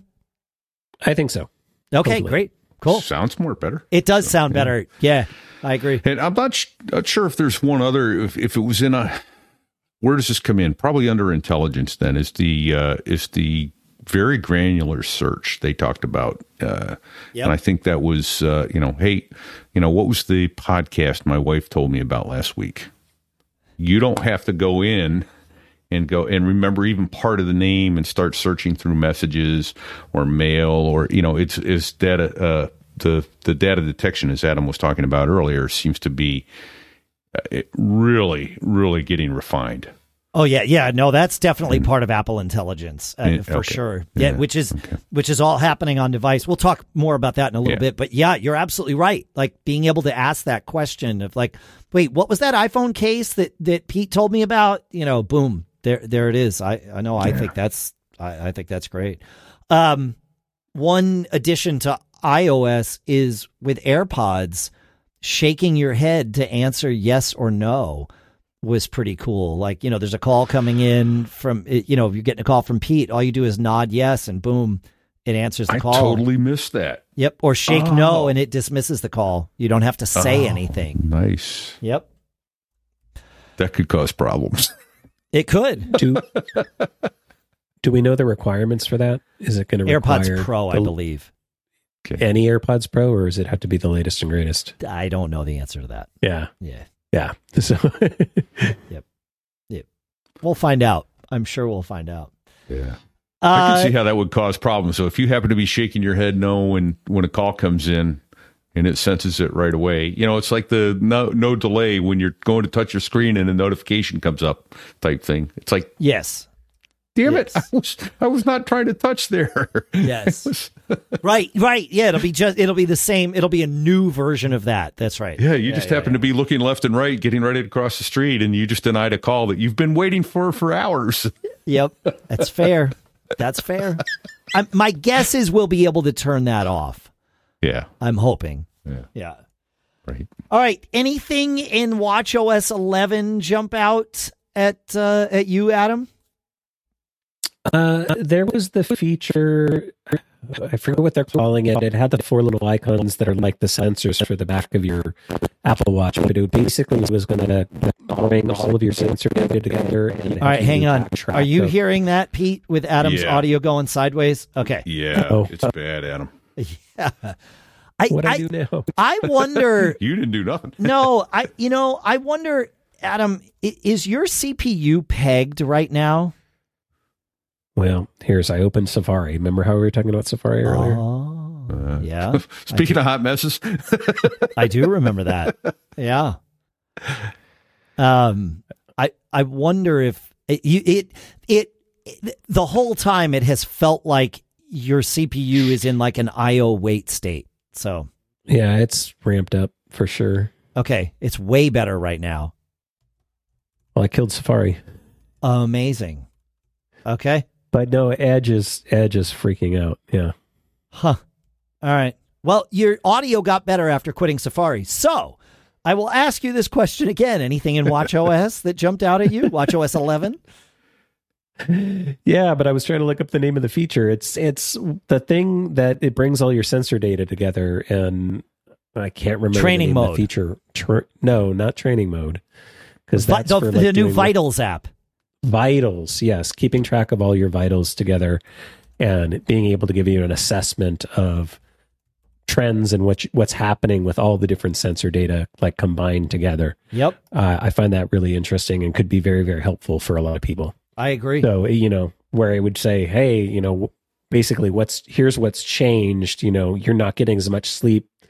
I think so.
Okay,
Hopefully.
great. Cool.
Sounds more better.
It does
So,
sound
yeah.
better. Yeah, I agree.
And I'm not, sh- not sure if there's one other, if, if it was in a, where does this come in? Probably under intelligence then is the, uh, is the very granular search they talked about. Uh,
Yep.
And I think that was, uh, you know, hey, you know, what was the podcast my wife told me about last week? You don't have to go in and go and remember even part of the name and start searching through messages or mail or, you know, it's, it's data, uh, the, the data detection, as Adam was talking about earlier, seems to be uh, it really, really getting refined.
Oh yeah, yeah. No, that's definitely part of Apple Intelligence uh,
Yeah,
for
okay.
sure. Yeah,
Yeah,
which is
okay.
which is all happening on device. We'll talk more about that in a little
Yeah.
bit. But yeah, you're absolutely right. Like being able to ask that question of like, wait, what was that iPhone case that that Pete told me about? You know, boom, there there it is. I I know. I
Yeah.
think that's I, I think that's great. Um, one addition to iOS is with AirPods, shaking your head to answer yes or no was pretty cool. Like, you know, there's a call coming in from, you know, if you're getting a call from Pete, all you do is nod yes and boom, it answers the
I
call.
totally missed that.
Yep. Or shake
Oh.
no and it dismisses the call. You don't have to say
Oh,
anything.
Nice.
Yep.
That could cause problems.
It could.
Do Do we know the requirements for that? Is it going to require
AirPods Pro, I
the-
believe.
any AirPods Pro, or does it have to be the latest and greatest?
I don't know the answer to that.
Yeah,
Yeah.
yeah. So
We'll find out. I'm sure we'll find out.
Yeah. I
Uh,
can see how that would cause problems. So if you happen to be shaking your head no when when a call comes in and it senses it right away, you know, it's like the no no delay when you're going to touch your screen and a notification comes up type thing. It's like,
yes.
damn
Yes.
it, I was I was not trying to touch there.
Yes. Right, right. Yeah, it'll be just it'll be the same. It'll be a new version of that. That's right.
Yeah, you just
yeah,
happen to be looking left and right, getting ready to cross the street, and you just denied a call that you've been waiting for for hours.
Yep. That's fair. That's fair. I, my guess is we'll be able to turn that off.
Yeah,
I'm hoping.
yeah,
Yeah.
right.
All right. Anything in watchOS eleven jump out at uh, at you, Adam?
uh, there was the feature. I forget what they're calling it. It had the four little icons that are like the sensors for the back of your Apple Watch, but it basically was going to bring all of your sensor data together. And
All right, hang on. Are you
of,
hearing that, Pete, with Adam's
Yeah.
audio going sideways? Okay.
Yeah,
Oh.
it's bad, Adam.
Yeah. I
What I,
I,
do now?
I wonder.
You didn't do nothing.
No, I you know I wonder, Adam, i- is your C P U pegged right now?
Well, here's I opened Safari. Remember how we were talking about Safari earlier?
Oh,
Uh,
yeah.
Speaking of hot messes,
I do remember that. Yeah. Um, I I wonder if it, you- it it it the whole time it has felt like your C P U is in like an I O wait state. So
Yeah, it's ramped up for sure.
okay, it's way better right now.
Well, I killed Safari,
Amazing. Okay.
but no, Edge is Edge is freaking out. Yeah.
Huh. All right. Well, your audio got better after quitting Safari. So I will ask you this question again. Anything in watchOS that jumped out at you? watchOS eleven?
Yeah, but I was trying to look up the name of the feature. It's it's the thing that it brings all your sensor data together, and I can't remember
Training
the name of
mode.
the feature. Tr- no, not training mode, because
Vi-
that's
the
for,
the
like,
new
doing
Vitals app.
vitals. Yes, keeping track of all your vitals together, and being able to give you an assessment of trends and what you- what's happening with all the different sensor data like combined together.
Yep.
Uh, I find that really interesting and could be very very helpful for a lot of people.
I agree.
So, you know, where I would say, hey, you know, basically what's, here's what's changed, you know, you're not getting as much sleep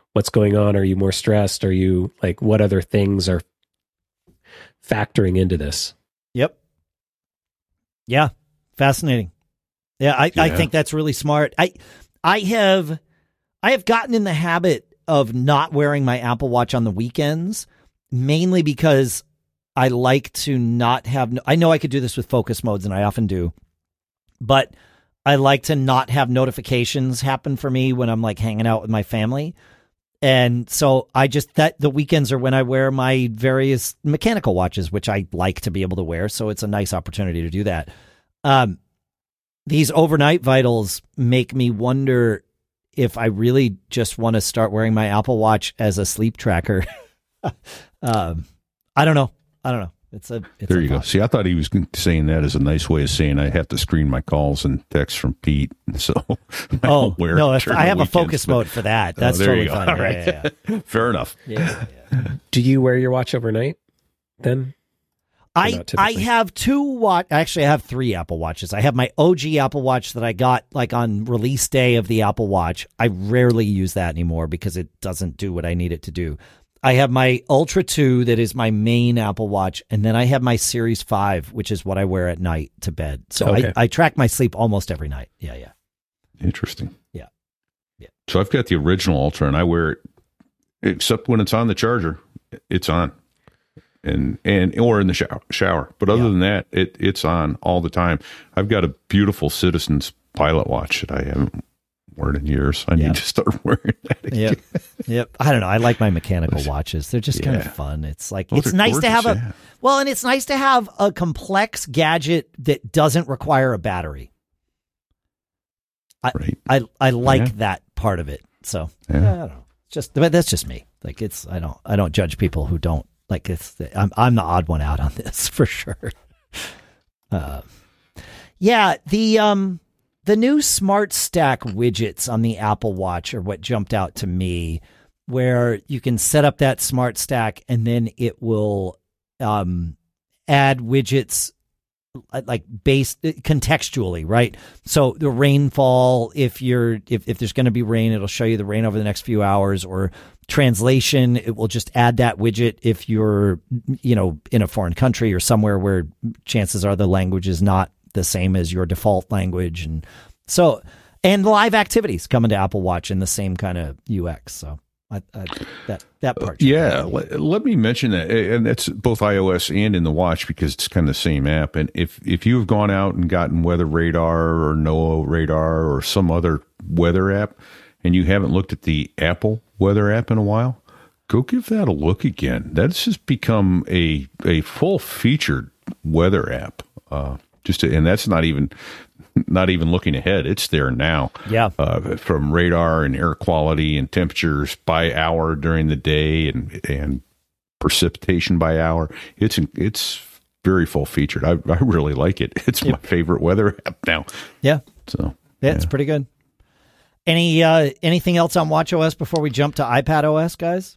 what's going on? Are you more stressed? Are you like, what other things are factoring into this?
Yep. Yeah. Fascinating. Yeah. I,
Yeah.
I think that's really smart. I, I have, I have gotten in the habit of not wearing my Apple Watch on the weekends, mainly because I like to not have, I know I could do this with focus modes, and I often do, but I like to not have notifications happen for me when I'm like hanging out with my family. And so I just, that the weekends are when I wear my various mechanical watches, which I like to be able to wear. So it's a nice opportunity to do that. Um, these overnight vitals make me wonder if I really just want to start wearing my Apple Watch as a sleep tracker. um, I don't know. I don't know. It's a. It's
There
a
you
thought.
go. See, I thought he was saying that as a nice way of saying I have to screen my calls and texts from Pete. So I
Oh
don't wear
no!
it
If
during
I
the
have a
weekends,
focus
but-
mode for that.
Oh,
That's
there
totally
you go.
fine.
All
Yeah,
right.
yeah, yeah.
Fair enough.
Yeah, yeah.
Do you wear your watch overnight then?
I
not
I
typically.
have two watch. Actually, I have three Apple Watches. I have my O G Apple Watch that I got like on release day of the Apple Watch. I rarely use that anymore because it doesn't do what I need it to do. I have my Ultra two that is my main Apple Watch, and then I have my Series five, which is what I wear at night to bed. So
Okay.
I, I track my sleep almost every night. Yeah, yeah.
Interesting.
Yeah. Yeah.
So I've got the original Ultra, and I wear it except when it's on the charger. It's on, and and or in the shower. shower. But other
Yeah.
than that, it it's on all the time. I've got a beautiful Citizens Pilot watch that I haven't worn in years. I
Yeah.
need to start wearing that again.
Yep. Yep. I don't know. I like my mechanical watches. They're just kind of
Yeah.
fun. It's like,
Those
it's
are
nice to have
gorgeous,
a,
yeah.
well, and it's nice to have a complex gadget that doesn't require a battery. I,
Right.
I, I like
Yeah.
that part of it. So
Yeah.
I don't know. It's just, but that's just me. Like it's, I don't, I don't judge people who don't like it's, I'm, I'm the odd one out on this for sure. Uh, yeah. The, um, The new Smart Stack widgets on the Apple Watch are what jumped out to me, where you can set up that Smart Stack and then it will um, add widgets like based contextually, right? So the rainfall, if you're if, if there's going to be rain, it'll show you the rain over the next few hours, or translation, it will just add that widget if you're, you know, in a foreign country or somewhere where chances are the language is not the same as your default language. And so, and live activities coming to Apple Watch in the same kind of U X. So I, I, that, that part.
Yeah, let, let me mention that, and that's both iOS and in the watch because it's kind of the same app. And if if you've gone out and gotten Weather Radar or NOAA Radar or some other weather app, and you haven't looked at the Apple Weather app in a while, go give that a look again. That's just become a a full featured weather app. Uh, just to, and that's not even not even looking ahead. It's there now.
Yeah.
Uh, from radar and air quality and temperatures by hour during the day and and precipitation by hour. It's it's very full featured. I I really like it. It's
Yep.
my favorite weather app now.
Yeah.
So
Yeah, it's pretty good. Any uh, anything else on watchOS before we jump to iPadOS, guys?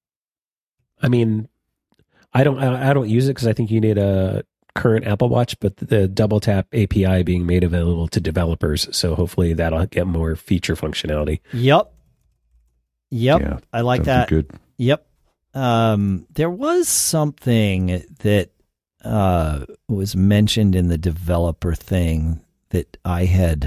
I mean, I don't I I don't use it because I think you need a current Apple Watch, but the double tap A P I being made available to developers, so hopefully that'll get more feature functionality.
Yep. Yep.
Yeah,
I like
that'd
that.
be good.
Yep. Um, there was something that uh, was mentioned in the developer thing that I had.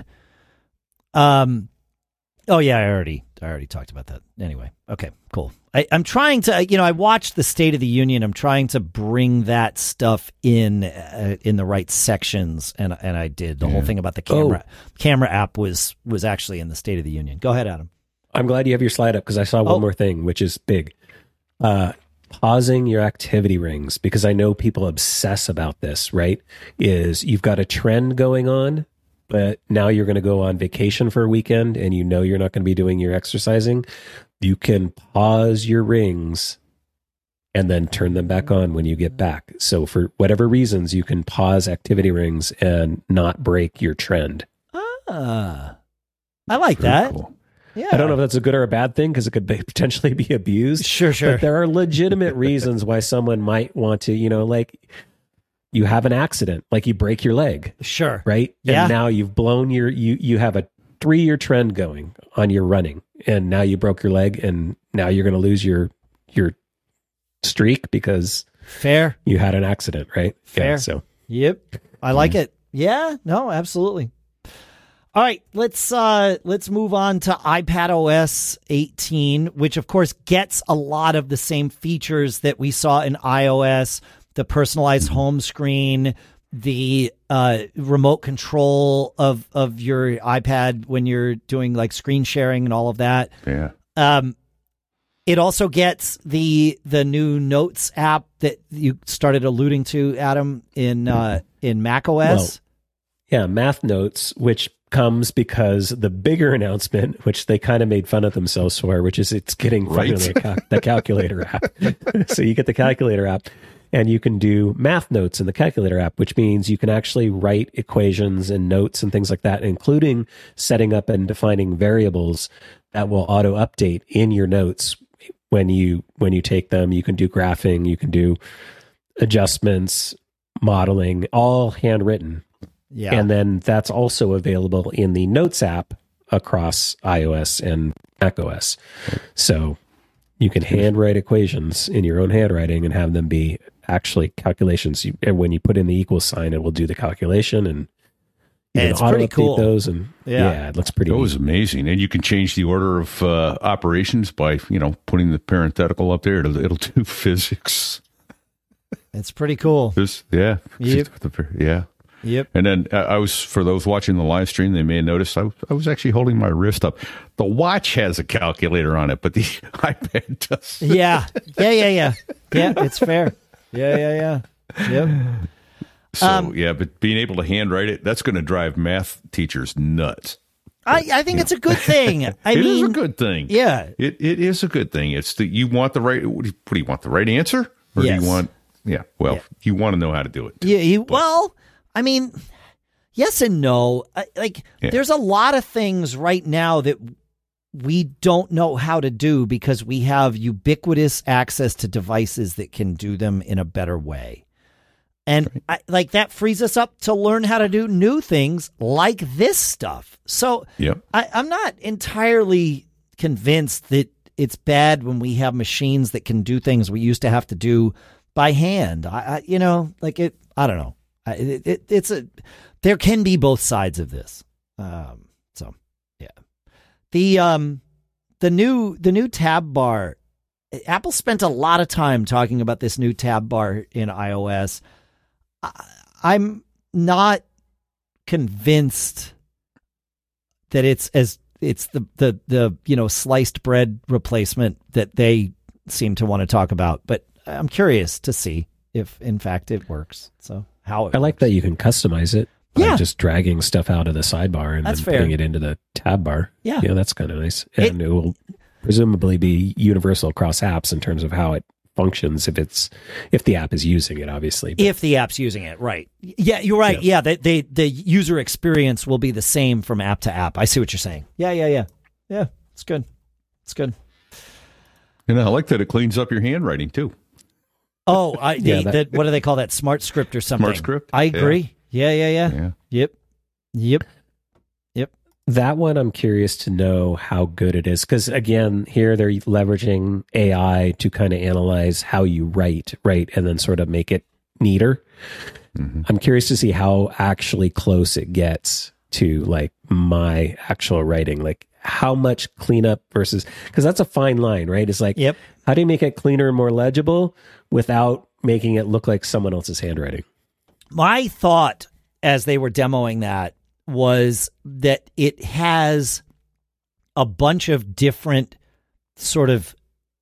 Um, oh yeah, I already I already talked about that. Anyway, okay, cool. I, I'm trying to, you know, I watched the State of the Union. I'm trying to bring that stuff in uh, in the right sections, and and I did. The whole thing about the camera camera app was was actually in the State of the Union. Go ahead, Adam.
I'm glad you have your slide up because I saw one
Oh.
more thing, which is big. Uh, pausing your activity rings, because I know people obsess about this, right? Is you've got a trend going on, but now you're going to go on vacation for a weekend and you know you're not going to be doing your exercising. You can pause your rings and then turn them back on when you get back. So for whatever reasons, you can pause activity rings and not break your trend.
Ah, I like
Very
that.
cool.
Yeah,
I don't know if that's a good or a bad thing because it could be, potentially be abused.
Sure, sure.
But there are legitimate reasons why someone might want to, you know, like you have an accident, like you break your leg,
Sure.
right?
Yeah.
And now you've blown your, you, you have a three year trend going on your running and now you broke your leg and now you're going to lose your your streak because
fair
you had an accident, right?
Fair.
Yeah, so
yep, I like mm. it. Yeah, no, absolutely. All right, let's uh, let's move on to iPadOS eighteen, which of course gets a lot of the same features that we saw in iOS: the personalized home screen, the uh, remote control of of your iPad when you're doing like screen sharing and all of that.
Yeah.
Um, it also gets the the new Notes app that you started alluding to, Adam, in uh, in macOS.
Well, yeah, Math Notes, which comes because the bigger announcement, which they kind of made fun of themselves for, which is it's getting
right.
finally the, cal- the calculator app. So you get the calculator app, and you can do math notes in the calculator app, which means you can actually write equations and notes and things like that, including setting up and defining variables that will auto update in your notes when you when you take them. You can do graphing, you can do adjustments, modeling, all handwritten.
Yeah.
And then that's also available in the Notes app across iOS and macOS. So you can handwrite equations in your own handwriting and have them be actually calculations. You, and when you put in the equal sign, it will do the calculation, and you
and
can
it's
auto
pretty
update
cool.
those. And yeah. yeah, it looks pretty.
That
neat.
was amazing, and you can change the order of uh, operations by you know putting the parenthetical up there. It'll, it'll do physics.
It's pretty cool.
This, yeah,
Yep.
yeah.
Yep.
And then uh, I was, for those watching the live stream, they may have noticed I, I was actually holding my wrist up. The watch has a calculator on it, but the iPad does.
Yeah. Yeah, yeah, yeah. Yeah, it's fair. Yeah, yeah, yeah. Yep.
So,
Um,
yeah, but being able to handwrite it, that's going to drive math teachers nuts.
I, I think it's a good thing. I
it
mean,
is a good thing.
Yeah.
It It is a good thing. It's the, you want the right, what do you, what do you want, the right answer? Or
Yes.
do you want, yeah, well,
Yeah.
you want to know how to do it.
Yeah, you, well, I mean, yes and no. I, like,
Yeah.
there's a lot of things right now that we don't know how to do because we have ubiquitous access to devices that can do them in a better way. And
Right.
I, like that frees us up to learn how to do new things like this stuff. So
Yep.
I, I'm not entirely convinced that it's bad when we have machines that can do things we used to have to do by hand. I, I you know, like it, I don't know. I, it, it, it's a, there can be both sides of this. Um, so yeah, the, um, the new, the new tab bar, Apple spent a lot of time talking about this new tab bar in iOS. I, I'm not convinced that it's as, it's the, the, the, you know, sliced bread replacement that they seem to want to talk about, but I'm curious to see if in fact it works. So how it
I like
works.
that you can customize it by
Yeah.
just dragging stuff out of the sidebar and
That's
then
fair.
putting it into the tab bar.
Yeah.
Yeah, that's kind of nice. And it, it will presumably be universal across apps in terms of how it functions if it's if the app is using it, obviously. But
If the app's using it, right. Yeah, you're right. Yeah, they, they, the user experience will be the same from app to app. I see what you're saying. Yeah, yeah, yeah. Yeah, it's good. It's good.
And I like that it cleans up your handwriting, too.
Oh, I,
Yeah,
the,
that-
that, what do they call that? Smart script or something?
Smart script?
I agree. Yeah, yeah, yeah.
Yeah.
Yep. Yep. Yep.
that one, I'm curious to know how good it is. Because again, here they're leveraging A I to kind of analyze how you write, right? And then sort of make it neater.
Mm-hmm.
I'm curious to see how actually close it gets to like my actual writing. Like how much cleanup versus, because that's a fine line, right? It's like,
Yep.
how do you make it cleaner and more legible without making it look like someone else's handwriting?
My thought as they were demoing that was that it has a bunch of different sort of,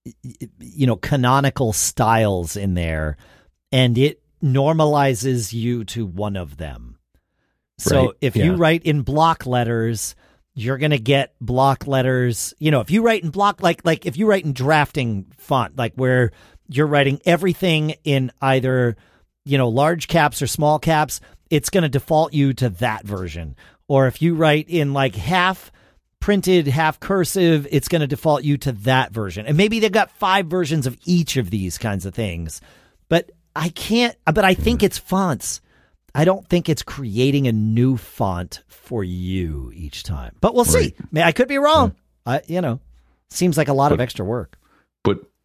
you know, canonical styles in there, and it normalizes you to one of them. So
Right,
if
yeah.
you write in block letters, you're going to get block letters. You know, if you write in block, like, like if you write in drafting font, like where you're writing everything in either, you know, large caps or small caps, it's going to default you to that version. Or if you write in like half printed, half cursive, it's going to default you to that version. And maybe they've got five versions of each of these kinds of things. But I can't, but I think it's fonts. I don't think it's creating a new font for you each time. But we'll see.
Right.
I, mean, I could be wrong. I, you know, seems like a lot of extra work.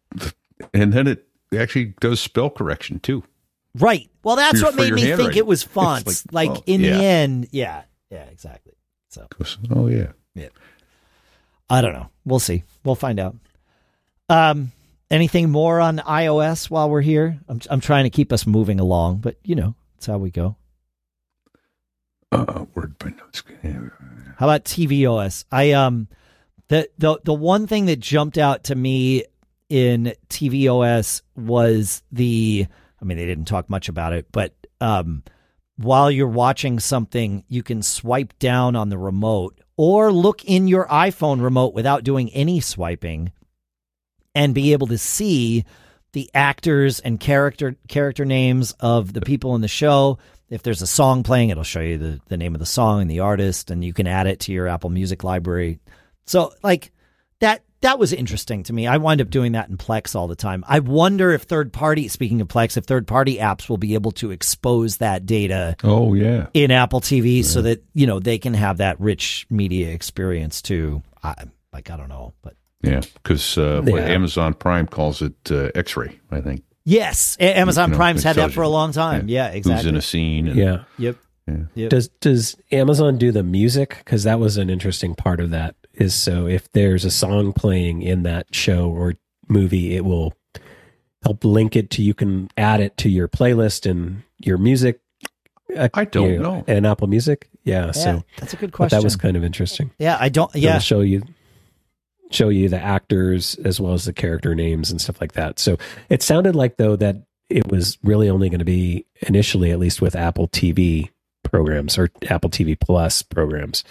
and then it actually does spell correction too.
Right. Well, that's
For-
what
for
made
your
me think
handwriting.
it was
It's
fonts. Like,
like, oh,
in
yeah.
the end, yeah, yeah, exactly. So
Oh yeah.
I don't know. We'll see. We'll find out. Um, anything more on iOS while we're here? I'm I'm trying to keep us moving along, but you know, that's how we go.
Uh, word by notes.
How about tvOS? I um the the the one thing that jumped out to me in tvOS was the I mean they didn't talk much about it, but um while you're watching something, you can swipe down on the remote or look in your iPhone remote without doing any swiping and be able to see the actors and character character names of the people in the show. If there's a song playing, it'll show you the, the name of the song and the artist, and you can add it to your Apple Music library. So, like, that that was interesting to me. I wind up doing that in Plex all the time. I wonder if third-party, speaking of Plex, if third-party apps will be able to expose that data
Oh yeah.
in Apple T V so that, you know, they can have that rich media experience too. I, like, I don't know, but...
Yeah, because uh, what
Yeah.
Amazon Prime calls it uh, X-ray, I think.
Yes, A- Amazon
You know,
Prime's
it
had that
tells
for a
you,
long time. Yeah, exactly.
Who's in a scene? And,
Yeah.
Yep. Yep.
Does does Amazon do the music? Because that was an interesting part of that. Is so if there's a song playing in that show or movie, it will help link it to. You can add it to your playlist and your music. Uh,
I don't
you
know.
And Apple Music. Yeah.
Yeah,
so
that's a good
but
question.
that was kind of interesting.
Yeah, I don't.
It'll
Yeah,
show you show you the actors as well as the character names and stuff like that. So it sounded like though that it was really only going to be initially, at least with Apple T V programs or Apple T V Plus programs.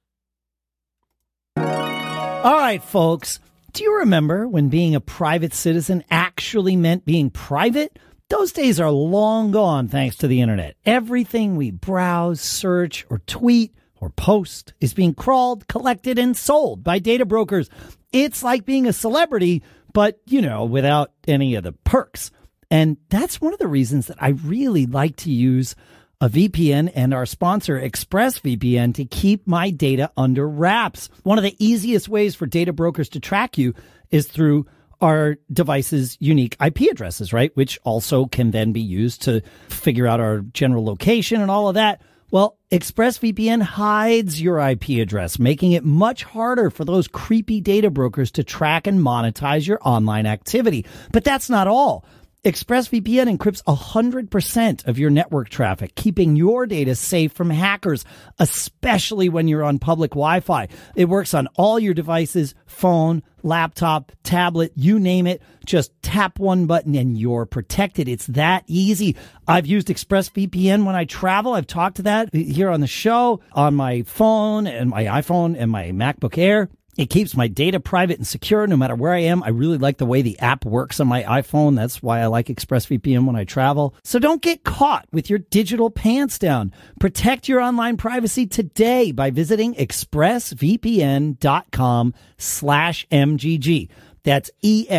All right, folks. Do you remember when being a private citizen actually meant being private? Those days are long gone thanks to the internet. Everything we browse, search, or tweet or post is being crawled, collected, and sold by data brokers. It's like being a celebrity, but, you know, without any of the perks. And that's one of the reasons that I really like to use a V P N and our sponsor ExpressVPN to keep my data under wraps. One of the easiest ways for data brokers to track you is through our device's unique I P addresses, right? Which also can then be used to figure out our general location and all of that. Well, ExpressVPN hides your I P address, making it much harder for those creepy data brokers to track and monetize your online activity. But that's not all. ExpressVPN encrypts one hundred percent of your network traffic, keeping your data safe from hackers, especially when you're on public Wi-Fi. It works on all your devices, phone, laptop, tablet, you name it. Just tap one button and you're protected. It's that easy. I've used ExpressVPN when I travel. I've talked to that here on the show, on my phone and my iPhone and my MacBook Air. It keeps my data private and secure no matter where I am. I really like the way the app works on my iPhone. That's why I like ExpressVPN when I travel. So don't get caught with your digital pants down. Protect your online privacy today by visiting expressvpn.com slash MGG. That's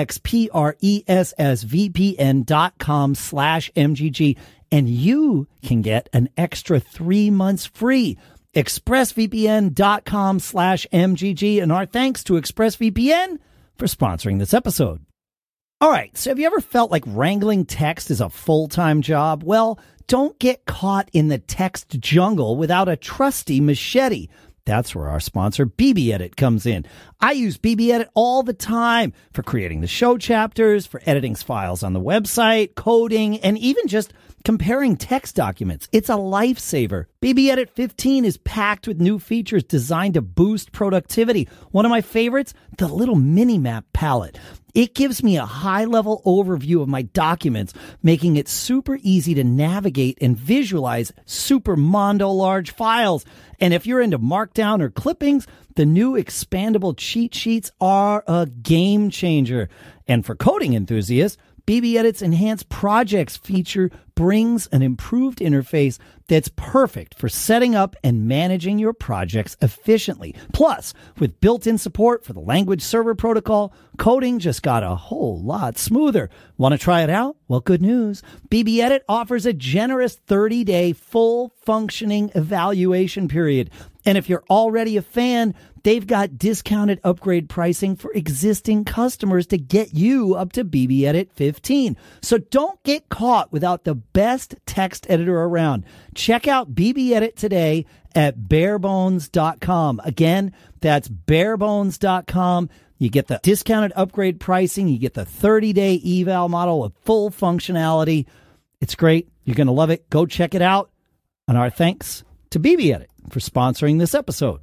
E-X-P-R-E-S-S-V-P-N dot com slash MGG. And you can get an extra three months free. expressvpn.com slash MGG. And our thanks to ExpressVPN for sponsoring this episode. All right, so have you ever felt like wrangling text is a full-time job? Well, don't get caught in the text jungle without a trusty machete. That's where our sponsor, BBEdit, comes in. I use BBEdit all the time for creating the show chapters, for editing files on the website, coding, and even just comparing text documents. It's a lifesaver. BBEdit fifteen is packed with new features designed to boost productivity. One of my favorites, the little mini-map palette. It gives me a high-level overview of my documents, making it super easy to navigate and visualize super mondo large files. And if you're into Markdown or clippings, the new expandable cheat sheets are a game changer. And for coding enthusiasts, BBEdit's Enhanced Projects feature brings an improved interface that's perfect for setting up and managing your projects efficiently. Plus, with built-in support for the language server protocol, coding just got a whole lot smoother. Want to try it out? Well, good news. BBEdit offers a generous thirty-day full functioning evaluation period. And if you're already a fan, they've got discounted upgrade pricing for existing customers to get you up to B B Edit fifteen. So don't get caught without the best text editor around. Check out B B Edit today at barebones dot com. Again, that's barebones dot com. You get the discounted upgrade pricing. You get the thirty-day eval model with full functionality. It's great. You're going to love it. Go check it out. And our thanks to B B Edit for sponsoring this episode.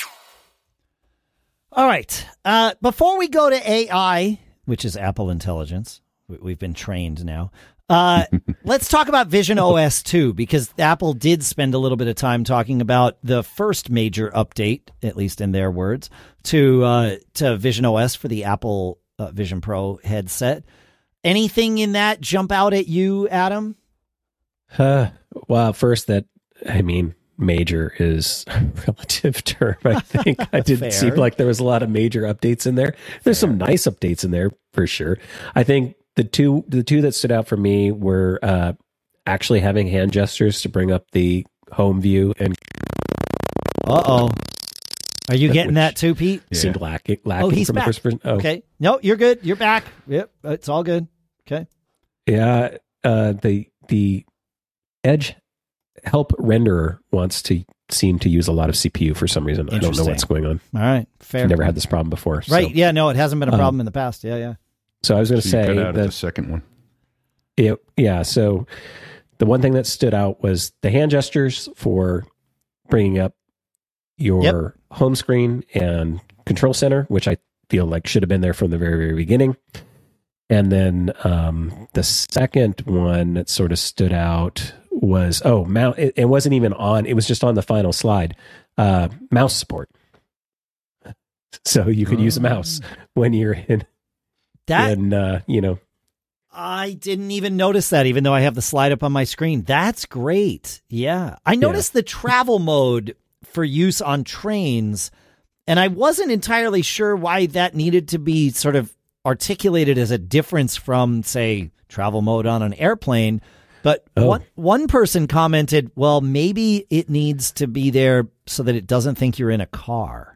All right. Uh, before we go to A I, which is Apple Intelligence, we've been trained now. Uh, let's talk about Vision O S two, because Apple did spend a little bit of time talking about the first major update, at least in their words, to uh, to Vision O S for the Apple uh, Vision Pro headset. Anything in that jump out at you, Adam?
Uh, well, first, that, I mean, major is a relative term, I think. I didn't seem like there was a lot of major updates in there. There's Fair. some nice updates in there, for sure. I think the two the two that stood out for me were uh, actually having hand gestures to bring up the home view. And
Uh-oh. Are you getting
Which
that too, Pete?
Seemed
yeah.
lacking, lacking
oh, he's
from
back.
a first person. Oh.
Okay. No, you're good. You're back. Yep. It's all good. Okay.
Yeah. Uh, the the Edge Help renderer wants to seem to use a lot of C P U for some reason. I don't know what's going on.
All right. Fair.
I've never had this problem before.
Right.
So.
Yeah. No, it hasn't been a problem
um,
in the past. Yeah. Yeah.
So I was going to
so
say
that
the,
the second one.
It, yeah. So the one thing that stood out was the hand gestures for bringing up your yep. home screen and control center, which I feel like should have been there from the very, very beginning. And then um, the second one that sort of stood out was, oh, mount, it, it wasn't even on. It was just on the final slide. Uh, mouse support. So you could oh. use a mouse when you're in,
that,
in uh, you know.
I didn't even notice that, even though I have the slide up on my screen. That's great. Yeah. I noticed yeah. the travel mode for use on trains, and I wasn't entirely sure why that needed to be sort of articulated as a difference from, say, travel mode on an airplane. But oh. one one person commented, well, maybe it needs to be there so that it doesn't think you're in a car.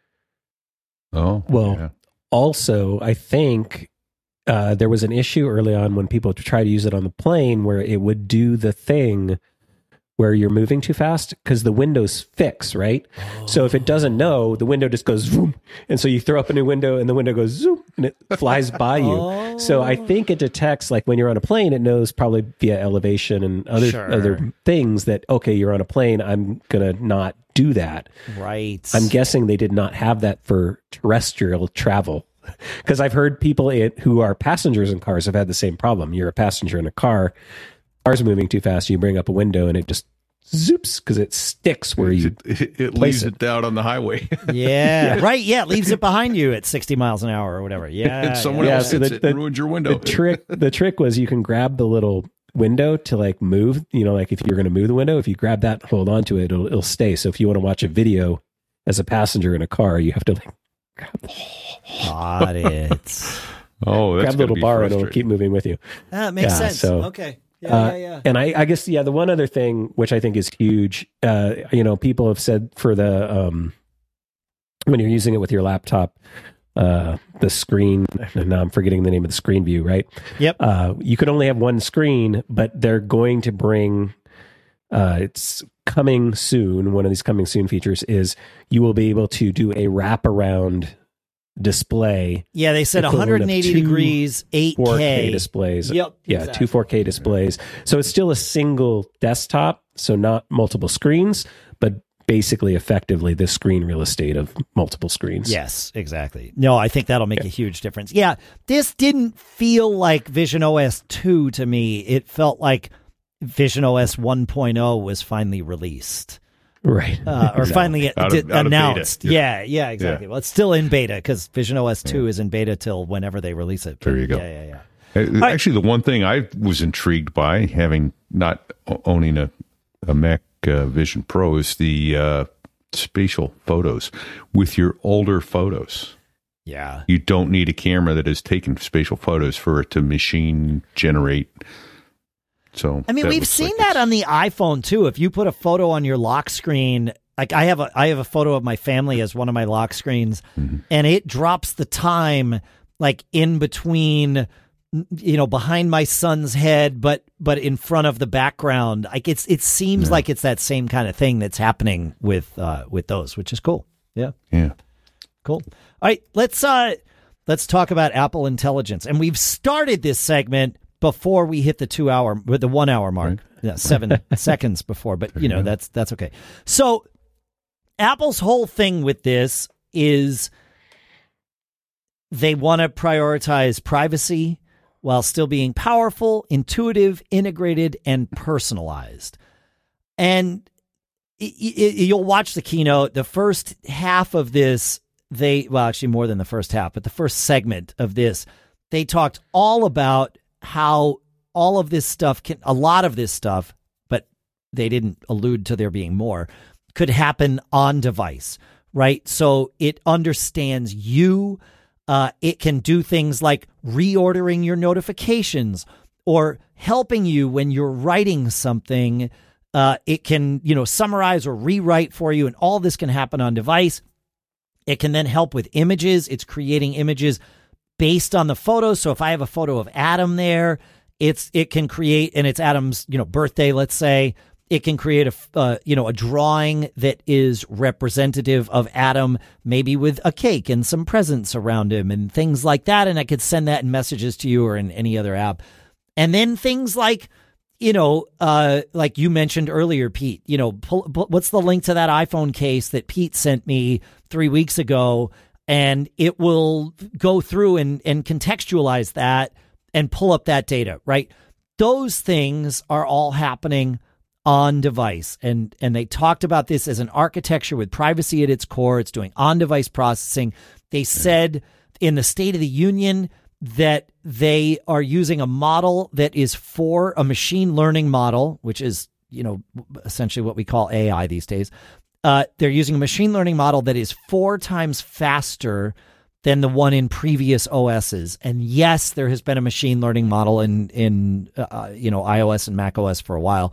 Oh,
well,
yeah.
Also, I think uh, there was an issue early on when people tried to use it on the plane where it would do the thing where you're moving too fast because the window's fixed, right? Oh. So if it doesn't know, the window just goes zoom. And so you throw up a new window and the window goes zoom and it flies by you. Oh. So I think it detects, like when you're on a plane, it knows probably via elevation and other
sure.
other things that, okay, you're on a plane, I'm going to not do that.
Right.
I'm guessing they did not have that for terrestrial travel. Because I've heard people it, who are passengers in cars have had the same problem. You're a passenger in a car, car's moving too fast, you bring up a window and it just zoops because it sticks where you
it, it, it
place
leaves it. it down on the highway.
yeah, yeah, right. Yeah, it leaves it behind you at sixty miles an hour or whatever. Yeah,
and someone
yeah.
else
yeah,
hits
so the,
it
the,
and ruins your window.
The trick, the trick was you can grab the little window to like move. You know, like if you're going to move the window, if you grab that, hold on to it, it'll, it'll stay. So if you want to watch a video as a passenger in a car, you have to like grab the
Got it.
Oh, that's
grab a little bar and it'll keep moving with you.
That makes
yeah,
sense.
So,
okay. Yeah,
uh,
yeah, yeah.
And I, I guess, yeah, the one other thing, which I think is huge, uh, you know, people have said for the, um, when you're using it with your laptop, uh, the screen, and now I'm forgetting the name of the screen view, right?
Yep.
Uh, you could only have one screen, but they're going to bring, uh, it's coming soon. One of these coming soon features is you will be able to do a wraparound display.
Yeah, they said one hundred eighty degrees, eight K
four K displays.
Yep.
Yeah, exactly. Two four K displays. So it's still a single desktop, so not multiple screens, but basically effectively the screen real estate of multiple screens.
Yes, exactly. No, I think that'll make yeah. a huge difference. Yeah, this didn't feel like Vision O S two to me. It felt like Vision O S one point oh was finally released.
Right.
Uh, or finally
out
d-
of, out
announced.
Yeah.
yeah, yeah, exactly.
Yeah.
Well, it's still in beta because Vision O S two yeah. is in beta till whenever they release it.
There you go.
Yeah, yeah, yeah.
Uh, actually, the one thing I was intrigued by, having not owning a, a Mac uh, Vision Pro, is the uh, spatial photos. With your older photos,
yeah,
you don't need a camera that has taken spatial photos for it to machine generate. So
I mean, we've seen like that on the iPhone too. If you put a photo on your lock screen like I have a I have a photo of my family as one of my lock screens, mm-hmm. and it drops the time like in between, you know, behind my son's head, but but in front of the background. Like it's it seems yeah. like it's that same kind of thing that's happening with uh, with those, which is cool. Yeah,
yeah,
cool. All right, let's uh, let's talk about Apple Intelligence, and we've started this segment before we hit the two hour, with the one hour mark, right. yeah, seven seconds before. But you know, that's that's okay. So Apple's whole thing with this is they want to prioritize privacy while still being powerful, intuitive, integrated, and personalized. And it, it, you'll watch the keynote. The first half of this, they well, actually more than the first half, but the first segment of this, they talked all about how all of this stuff can, a lot of this stuff, but they didn't allude to there being more, could happen on device, right? So it understands you. Uh, it can do things like reordering your notifications or helping you when you're writing something. Uh, it can, you know, summarize or rewrite for you, and all this can happen on device. It can then help with images. It's creating images based on the photos. So if I have a photo of Adam there, it's it can create, and it's Adam's, you know, birthday, let's say, it can create a uh, you know a drawing that is representative of Adam, maybe with a cake and some presents around him and things like that. And I could send that in messages to you or in any other app. And then things like, you know, uh, like you mentioned earlier, Pete, you know, pull, pull, what's the link to that iPhone case that Pete sent me three weeks ago? And it will go through and, and contextualize that and pull up that data, right? Those things are all happening on device. And, and they talked about this as an architecture with privacy at its core. It's doing on-device processing. They said in the State of the Union that they are using a model that is for a machine learning model, which is, you know, essentially what we call A I these days. Uh, they're using a machine learning model that is four times faster than the one in previous O Ss. And yes, there has been a machine learning model in, in uh, you know, iOS and macOS for a while.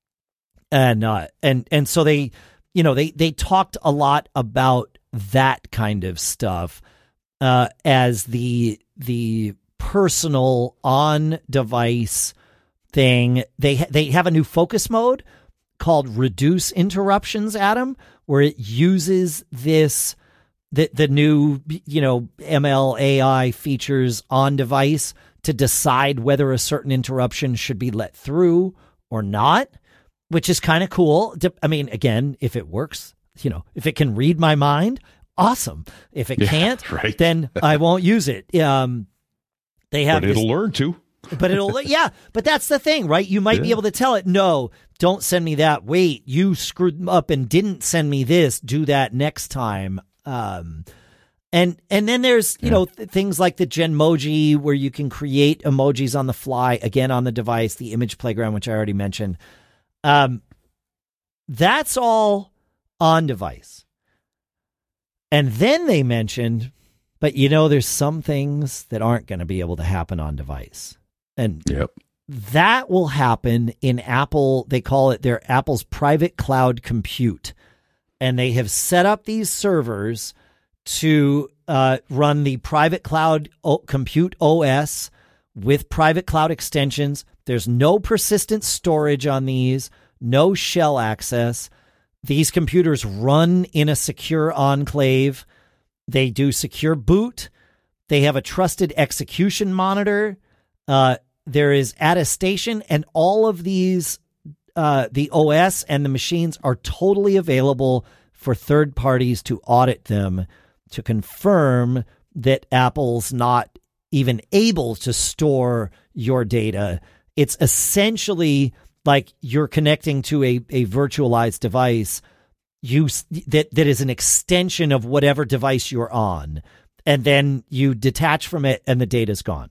And, uh, and, and so they, you know, they, they talked a lot about that kind of stuff, uh, as the, the personal on device thing. They, they have a new focus mode called Reduce Interruptions, Adam, where it uses this, the, the new, you know, M L A I features on device to decide whether a certain interruption should be let through or not, which is kind of cool. I mean, again, if it works, you know, if it can read my mind, awesome. If it
yeah,
can't,
right.
then I won't use it. Um, they have,
but it'll
this,
learn to.
But it'll, yeah. But that's the thing, right? You might yeah. be able to tell it, no, don't send me that. Wait, you screwed up and didn't send me this. Do that next time. Um, and and then there's, you yeah. know, th- things like the Genmoji, where you can create emojis on the fly, again, on the device, the image playground, which I already mentioned. Um, that's all on device. And then they mentioned, but you know, there's some things that aren't going to be able to happen on device. And
yep.
that will happen in Apple. They call it their Apple's private cloud compute. And they have set up these servers to uh, run the private cloud o- compute O S with private cloud extensions. There's no persistent storage on these, no shell access. These computers run in a secure enclave. They do secure boot. They have a trusted execution monitor. Uh, there is attestation, and all of these, uh, the O S and the machines are totally available for third parties to audit them to confirm that Apple's not even able to store your data. It's essentially like you're connecting to a, a virtualized device you that, that is an extension of whatever device you're on. And then you detach from it and the data's gone.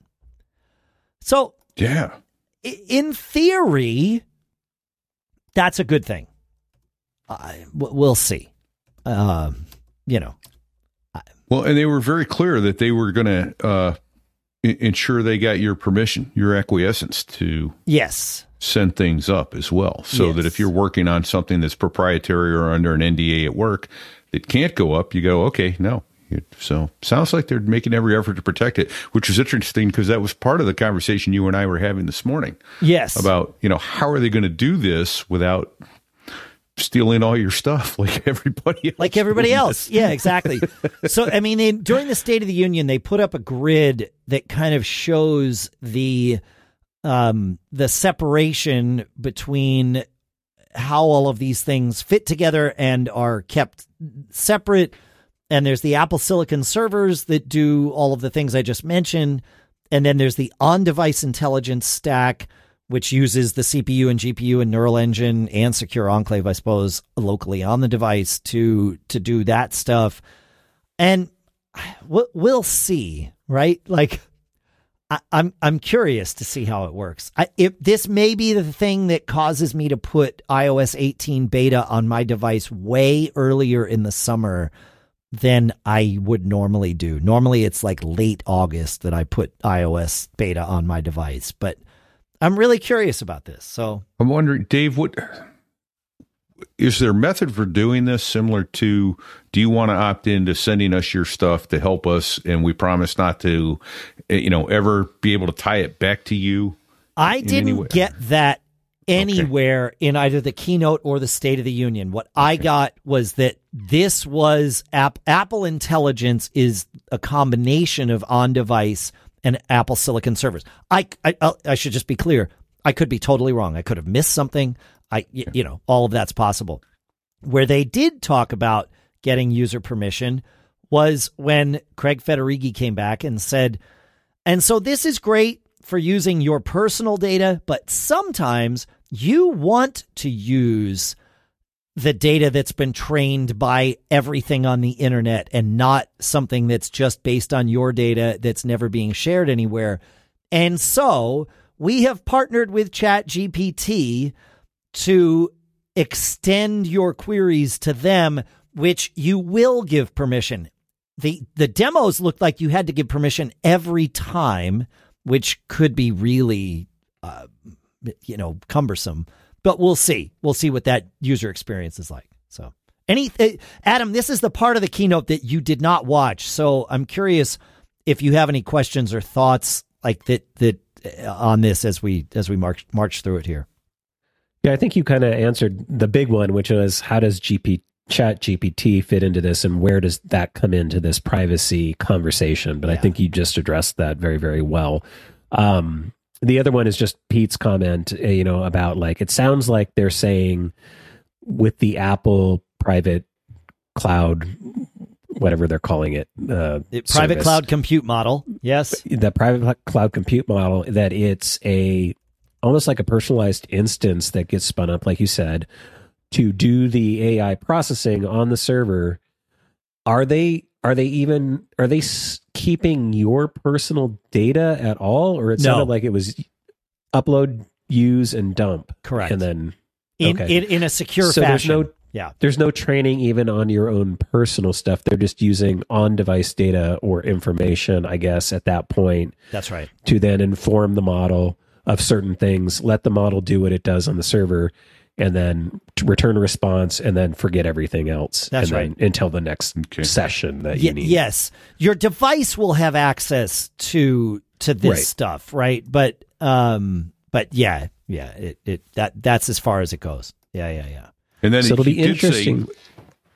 So,
yeah,
in theory, that's a good thing. Uh, we'll see. Um, you know.
Well, and they were very clear that they were going to uh, ensure they got your permission, your acquiescence to
yes
send things up as well. So
Yes.
that if you're working on something that's proprietary or under an N D A at work that can't go up, you go, okay, no. So sounds like they're making every effort to protect it, which is interesting because that was part of the conversation you and I were having this morning.
Yes.
About, you know, how are they going to do this without stealing all your stuff like everybody else?
Like everybody else. Yeah, exactly. So, I mean, they, during the State of the Union, they put up a grid that kind of shows the um, the separation between how all of these things fit together and are kept separate. And there's the Apple Silicon servers that do all of the things I just mentioned. And then there's the on-device intelligence stack, which uses the C P U and G P U and Neural Engine and Secure Enclave, I suppose, locally on the device to to do that stuff. And we'll, we'll see, right? Like, I, I'm I'm curious to see how it works. I, if this may be the thing that causes me to put i O S eighteen beta on my device way earlier in the summer than I would normally do. Normally, it's like late August that I put iOS beta on my device, but I'm really curious about this. So
I'm wondering, Dave, what is there a method for doing this similar to, do you want to opt into sending us your stuff to help us, and we promise not to, you know, ever be able to tie it back to you?
I didn't get that anywhere okay. in either the keynote or the State of the Union. What I okay. got was that this was app, Apple Intelligence is a combination of on-device and Apple Silicon servers. I, I I should just be clear. I could be totally wrong. I could have missed something. I you, you know, all of that's possible. Where they did talk about getting user permission was when Craig Federighi came back and said, and so this is great for using your personal data, but sometimes you want to use the data that's been trained by everything on the internet and not something that's just based on your data that's never being shared anywhere. And so we have partnered with ChatGPT to extend your queries to them, which you will give permission. The, the demos looked like you had to give permission every time, which could be really, uh, you know, cumbersome. But we'll see. We'll see what that user experience is like. So, any Adam, this is the part of the keynote that you did not watch. So I'm curious if you have any questions or thoughts like that that uh, on this as we as we march march through it here.
Yeah, I think you kind of answered the big one, which was how does G P Chat G P T fit into this, and where does that come into this privacy conversation? But yeah. I think you just addressed that very, very well. Um, the other one is just Pete's comment, uh, you know, about like, it sounds like they're saying with the Apple private cloud, whatever they're calling it, uh,
it private service, cloud compute model. Yes.
The private cloud compute model, that it's a almost like a personalized instance that gets spun up, like you said, to do the A I processing on the server. Are they are they even are they s- keeping your personal data at all, or it
no.
sounded like it was upload, use, and dump?
Correct.
And then
in
okay.
in, in a secure
so
fashion.
There's no,
yeah.
There's no training even on your own personal stuff. They're just using on-device data or information, I guess, at that point.
That's right.
To then inform the model of certain things, let the model do what it does on the server, and then to return a response, and then forget everything else.
That's
and
right.
Then, until the next okay. session that you
y-
need.
Yes. Your device will have access to to this
right.
stuff, right? But um but yeah, yeah, it, it that that's as far as it goes. Yeah, yeah, yeah.
And then
so it'll be
did
interesting.
Say,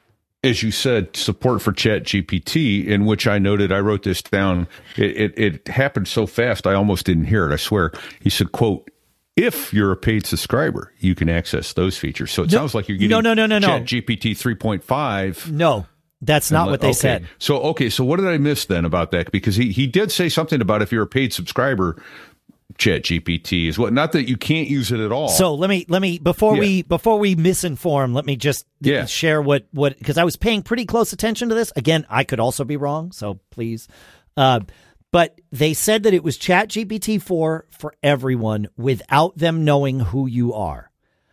as you said, support for Chat G P T, in which I noted, I wrote this down. It, it, it happened so fast, I almost didn't hear it. I swear. He said, quote, if you're a paid subscriber, you can access those features. So it
no,
sounds like you're getting
no, no, no, no,
Chat
no.
G P T three point five.
No, that's not what they
okay.
said.
So, okay. So what did I miss then about that? Because he, he did say something about if you're a paid subscriber, Chat G P T is what, not that you can't use it at all.
So let me, let me, before
yeah.
we, before we misinform, let me just
yeah.
share what, what, because I was paying pretty close attention to this. Again, I could also be wrong. So please, uh, but they said that it was Chat G P T four for everyone without them knowing who you are.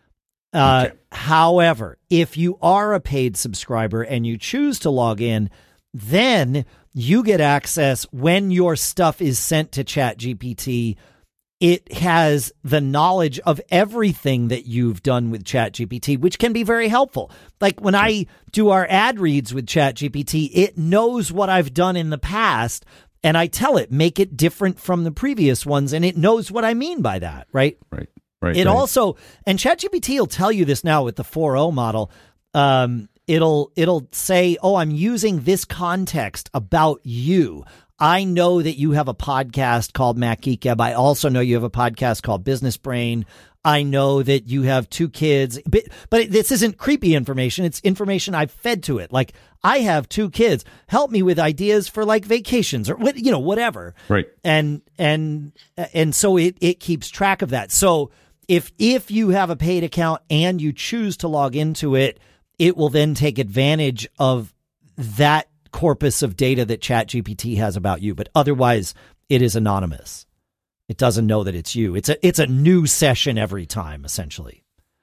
Uh, okay. However, if you are a paid subscriber and you choose to log in, then you get access when your stuff is sent to Chat G P T it has the knowledge of everything that you've done with ChatGPT, which can be very helpful. Like when I do our ad reads with ChatGPT, it knows what I've done in the past, and I tell it, make it different from the previous ones, and it knows what I mean by that, right?
Right, right.
It
right.
also, and ChatGPT will tell you this now with the four point oh model, um, it'll it'll say, oh, I'm using this context about you. I know that you have a podcast called Mac Geek Gab. I also know you have a podcast called Business Brain. I know that you have two kids, but, but this isn't creepy information. It's information I've fed to it. Like, I have two kids. Help me with ideas for like vacations or what, you know, whatever.
Right.
And, and, and so it, it keeps track of that. So if, if you have a paid account and you choose to log into it, it will then take advantage of that corpus of data that ChatGPT has about you, but otherwise it is anonymous. It doesn't know that it's you. It's a it's a new session every time, essentially.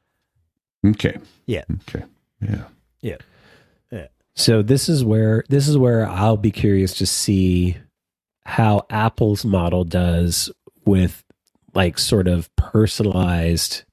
Okay.
Yeah.
Okay. Yeah.
Yeah. Yeah.
So this is where this is where I'll be curious to see how Apple's model does with like sort of personalized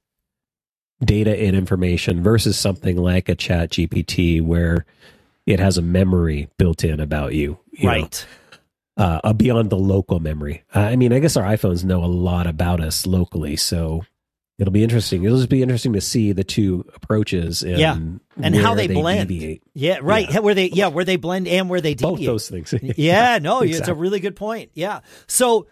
data and information versus something like a ChatGPT where it has a memory built in about you, you
right?
Know, uh, beyond the local memory. Uh, I mean, I guess our iPhones know a lot about us locally, so it'll be interesting. It'll just be interesting to see the two approaches, and
yeah, and how they,
they
blend.
Deviate.
Yeah, right.
Yeah.
Where they, yeah, where they blend and where they deviate.
Both those things.
yeah, no,
exactly.
It's a really good point. Yeah. So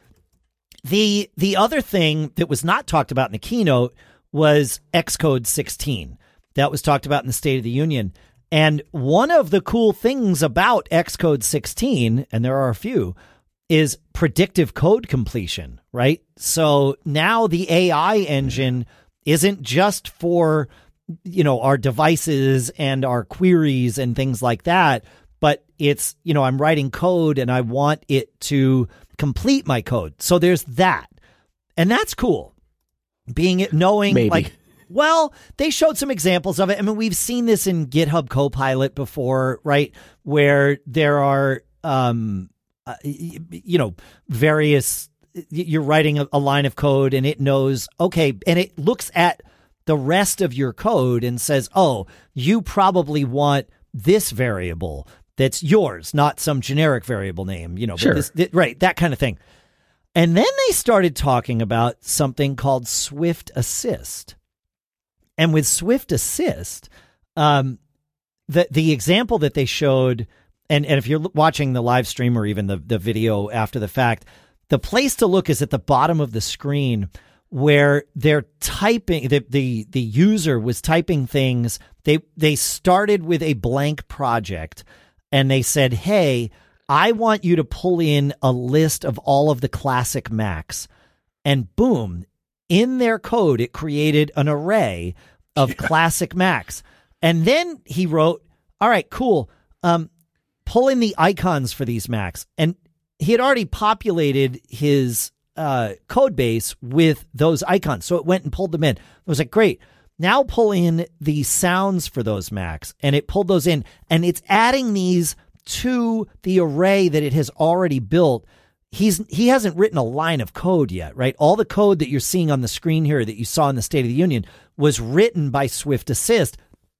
the the other thing that was not talked about in the keynote was Xcode sixteen. That was talked about in the State of the Union. And one of the cool things about Xcode sixteen, and there are a few, is predictive code completion, right? So now the A I engine isn't just for, you know, our devices and our queries and things like that, but it's, you know, I'm writing code and I want it to complete my code. So there's that. And that's cool. Being it, knowing
Maybe.
like, well, they showed some examples of it. I mean, we've seen this in GitHub Copilot before, right? Where there are, um, uh, you know, various, you're writing a, a line of code and it knows, okay, and it looks at the rest of your code and says, oh, you probably want this variable that's yours, not some generic variable name, you know,
sure.
but this, right, that kind of thing. And then they started talking about something called Swift Assist. And with Swift Assist, um, the the example that they showed, and, and if you're watching the live stream or even the, the video after the fact, the place to look is at the bottom of the screen where they're typing, the the, the user was typing things. They they started with a blank project and they said, hey, I want you to pull in a list of all of the classic Macs. And boom, in their code, it created an array of yeah. classic Macs. And then he wrote, all right, cool. Um, pull in the icons for these Macs. And he had already populated his uh, code base with those icons. So it went and pulled them in. I was like, great. Now pull in the sounds for those Macs. And it pulled those in. And it's adding these to the array that it has already built. He's he hasn't written a line of code yet, right? All the code that you're seeing on the screen here that you saw in the State of the Union was written by Swift Assist,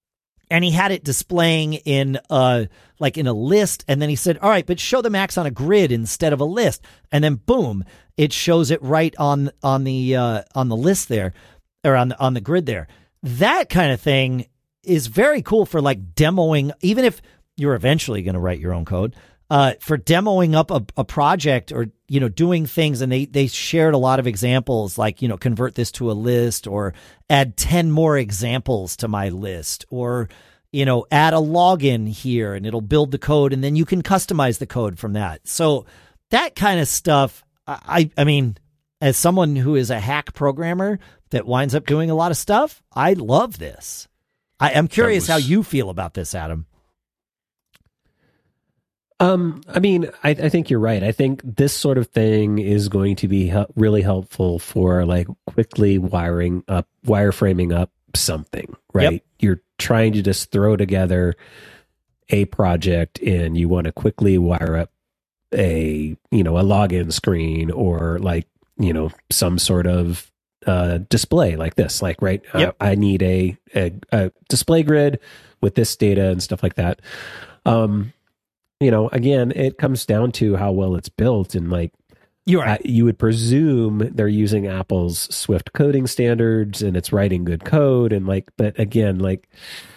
and he had it displaying in uh like in a list, and then he said, all right, but show the Macs on a grid instead of a list, and then boom, it shows it right on on the uh, on the list there, or on the, on the grid there. That kind of thing is very cool for like demoing, even if you're eventually going to write your own code. Uh, for demoing up a, a project or, you know, doing things. And they, they shared a lot of examples like, you know, convert this to a list or add ten more examples to my list or, you know, add a login here and it'll build the code and then you can customize the code from that. So that kind of stuff, I, I mean, as someone who is a hack programmer that winds up doing a lot of stuff, I love this. I am curious was... how you feel about this, Adam.
Um, I mean, I, I think you're right. I think this sort of thing is going to be he- really helpful for like quickly wiring up, wireframing up something, right? Yep. You're trying to just throw together a project and you want to quickly wire up a, you know, a login screen or like you know, some sort of uh, display like this, like, right,
Yep.
I, I need a, a, a display grid with this data and stuff like that. Um, you know, again, it comes down to how well it's built, and like,
You're right.
uh, you would presume they're using Apple's Swift coding standards and it's writing good code. And like, but again, like,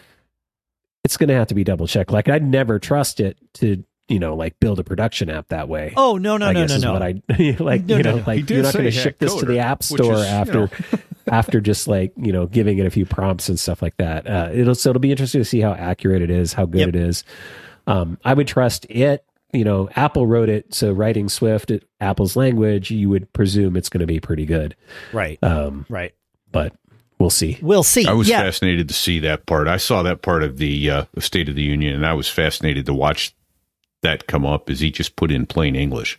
it's going to have to be double checked. Like, I'd never trust it to, you know, like build a production app that way.
Oh, no, no,
I
no,
guess
no,
is
no.
what I like,
No,
you
no,
know,
no.
like,
He did
you're not
say
going to
hack
ship this to the
coder,
App
which
Store
is, you
after,
know.
after just like, you know, giving it a few prompts and stuff like that. Uh, it'll, so it'll be interesting to see how accurate it is, how good
Yep.
it is. Um, I would trust it. You know, Apple wrote it, so writing Swift at Apple's language, you would presume it's going to be pretty good.
Right.
Um,
Right.
but we'll see.
We'll see.
I was
yeah.
fascinated to see that part. I saw that part of the uh, State of the Union, and I was fascinated to watch that come up as he just put in plain English.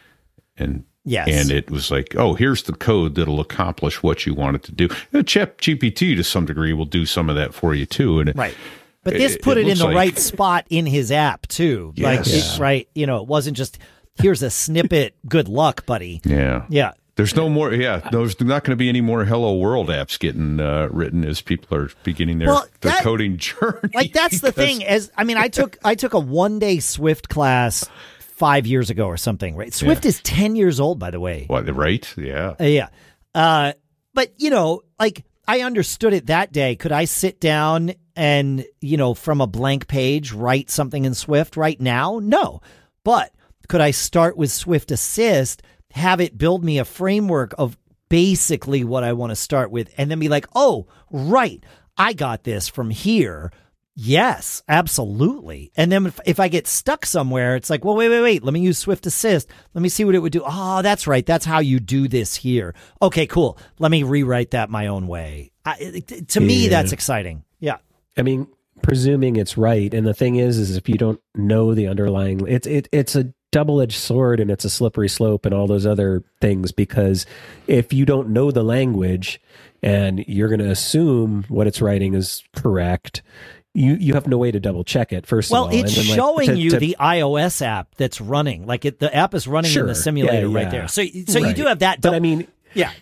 And
Yes.
and it was like, oh, here's the code that'll accomplish what you want it to do. And Chat G P T, to some degree, will do some of that for you, too. And
Right. But this
It-
put
it
it, in
looks
the
like-
right spot in his app, too. Like,
Yes.
it- right. You know, it wasn't just, here's a snippet. Good luck, buddy.
Yeah.
Yeah.
There's no more, yeah, there's not going to be any more Hello World apps getting uh, written as people are beginning their,
Well,
their
that-
coding journey.
Like, that's the
because-
thing. As I mean, I took I took a one day Swift class five years ago or something, right? Swift is ten years old, by the way.
What, right? Yeah.
Uh, yeah. Uh, but, you know, like, I understood it that day. Could I sit down and, you know, from a blank page, write something in Swift right now? No. But could I start with Swift Assist, have it build me a framework of basically what I want to start with, and then be like, oh, right, I got this from here. Yes, absolutely. And then if, if I get stuck somewhere, it's like, well, wait, wait, wait. Let me use Swift Assist. Let me see what it would do. Oh, that's right. That's how you do this here. Okay, cool. Let me rewrite that my own way. I, it- to me,
Yeah.
that's exciting. Yeah.
I mean, presuming it's right. And the thing is, is if you don't know the underlying, it's it it's a double-edged sword, and it's a slippery slope and all those other things, because if you don't know the language and you're going to assume what it's writing is correct, you you have no way to double check it, first
Well,
of all.
it's
And then, like,
showing
to-
you
to-
the iOS app that's running. Like it, the app is running in
Sure.
the simulator
Yeah,
right
yeah.
there. So, so you
Right.
do have that.
But
dou-
I mean,
yeah.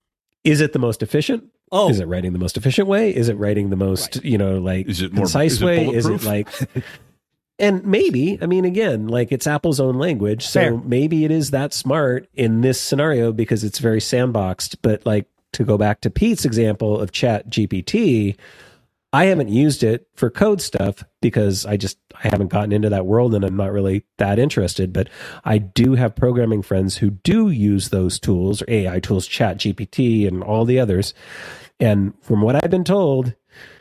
is it the most efficient?
Oh.
Is it writing the most efficient way? Is it writing the most, you know, like
Is it more-
concise
is it
way? Is it
bulletproof?
like, and maybe, I mean, again, like it's Apple's own language. So
Fair.
maybe it is that smart in this scenario because it's very sandboxed. But like to go back to Pete's example of Chat G P T, I haven't used it for code stuff because I just, I haven't gotten into that world and I'm not really that interested. But I do have programming friends who do use those tools, or A I tools, Chat G P T and all the others. And from what I've been told,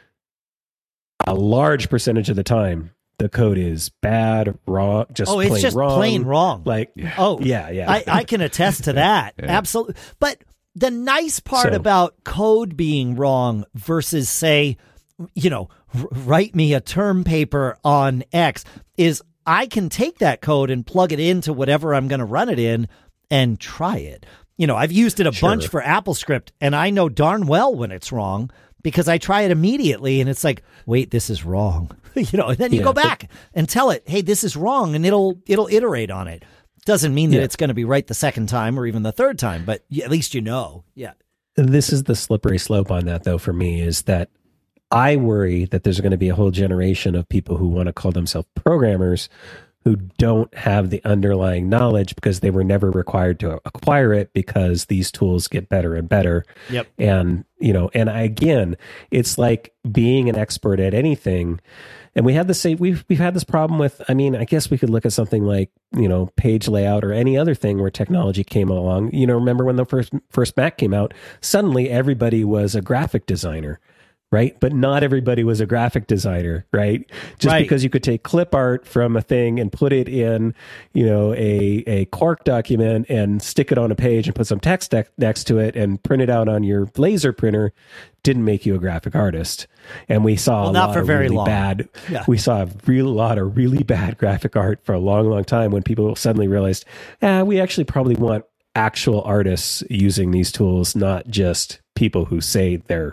a large percentage of the time, the code is bad, wrong, just
Oh, it's
plain
just
wrong.
plain wrong.
Like,
Oh,
yeah, yeah.
I, I can attest to that.
Yeah.
Absolutely. But the nice part
So-
about code being wrong versus, say, you know, r- write me a term paper on X is I can take that code and plug it into whatever I'm going to run it in and try it. You know, I've used it a
Sure.
bunch for AppleScript, and I know darn well when it's wrong because I try it immediately and it's like, wait, this is wrong. You know, and then you
Yeah,
go
but-
back and tell it, hey, this is wrong, and it'll it'll iterate on it. Doesn't mean that
Yeah.
it's going to be right the second time or even the third time, but y- at least you know. Yeah.
This is the slippery slope on that, though, for me, is that I worry that there's going to be a whole generation of people who want to call themselves programmers who don't have the underlying knowledge because they were never required to acquire it because these tools get better and better.
Yep.
And, you know, and I, again, it's like being an expert at anything. And we had the same, we've, we've had this problem with, I mean, I guess we could look at something like, you know, page layout or any other thing where technology came along. You know, remember when the first, first Mac came out, suddenly everybody was a graphic designer. Right. But not everybody was a graphic designer, right? Just
Right.
because you could take clip art from a thing and put it in, you know, a, a Quark document and stick it on a page and put some text de- next to it and print it out on your laser printer didn't make you a graphic artist. And we saw
Well,
a
not
lot
for
of
very
really
long.
bad,
Yeah.
we saw a real lot of really bad graphic art for a long, long time when people suddenly realized, ah, we actually probably want actual artists using these tools, not just people who say they're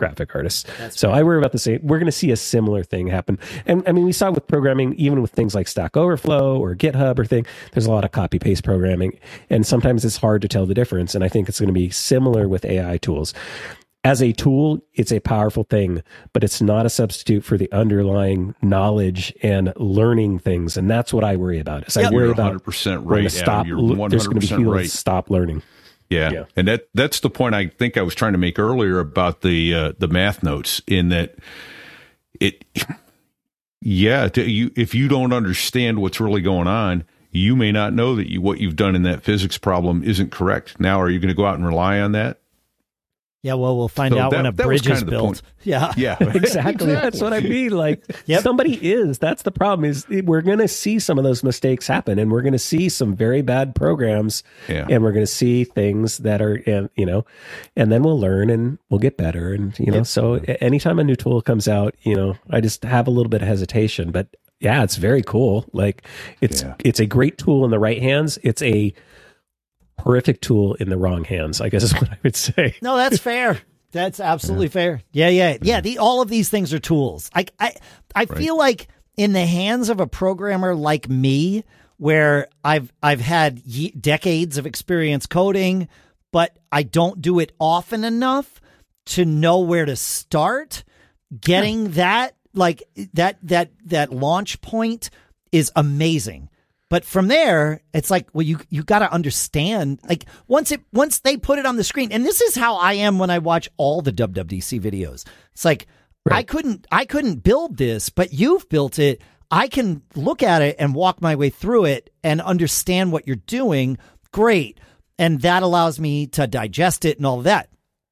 graphic artists. That's so right. I worry about the same. We're going to see a similar thing happen. And I mean, we saw it with programming, even with things like Stack Overflow or GitHub or thing, there's a lot of copy paste programming. And sometimes it's hard to tell the difference. And I think it's going to be similar with A I tools. As a tool, it's a powerful thing, but it's not a substitute for the underlying knowledge and learning things. And that's what I worry about. Is yep. I worry
You're
about
one hundred percent right,
stop,
Adam. You're one hundred percent
there's going to be people
right.
that stop learning.
Yeah. yeah. And that that's the point I think I was trying to make earlier about the uh, the math notes, in that it, yeah, to, you if you don't understand what's really going on, you may not know that you, what you've done in that physics problem isn't correct. Now, are you going to go out and rely on that?
Yeah, well, we'll find so out that, when a bridge is built. Yeah,
yeah,
exactly. That's what I mean. Like, yep. somebody is. That's the problem. Is we're going to see some of those mistakes happen, and we're going to see some very bad programs,
yeah.
and we're going to see things that are, and you know, and then we'll learn and we'll get better, and you know. Yep. So anytime a new tool comes out, you know, I just have a little bit of hesitation, but yeah, it's very cool. Like, it's yeah. it's a great tool in the right hands. It's a horrific tool in the wrong hands, I guess is what I would say.
No, that's fair. That's absolutely yeah. fair. Yeah, yeah, yeah. The all of these things are tools. I, I, I right. feel like in the hands of a programmer like me, where I've I've had ye- decades of experience coding, but I don't do it often enough to know where to start. Getting yeah. that like that that that launch point is amazing. But from there, it's like, well, you you got to understand, like, once it once they put it on the screen, and this is how I am when I watch all the W W D C videos. It's like, right. I couldn't I couldn't build this, but you've built it. I can look at it and walk my way through it and understand what you're doing. Great. And that allows me to digest it and all of that.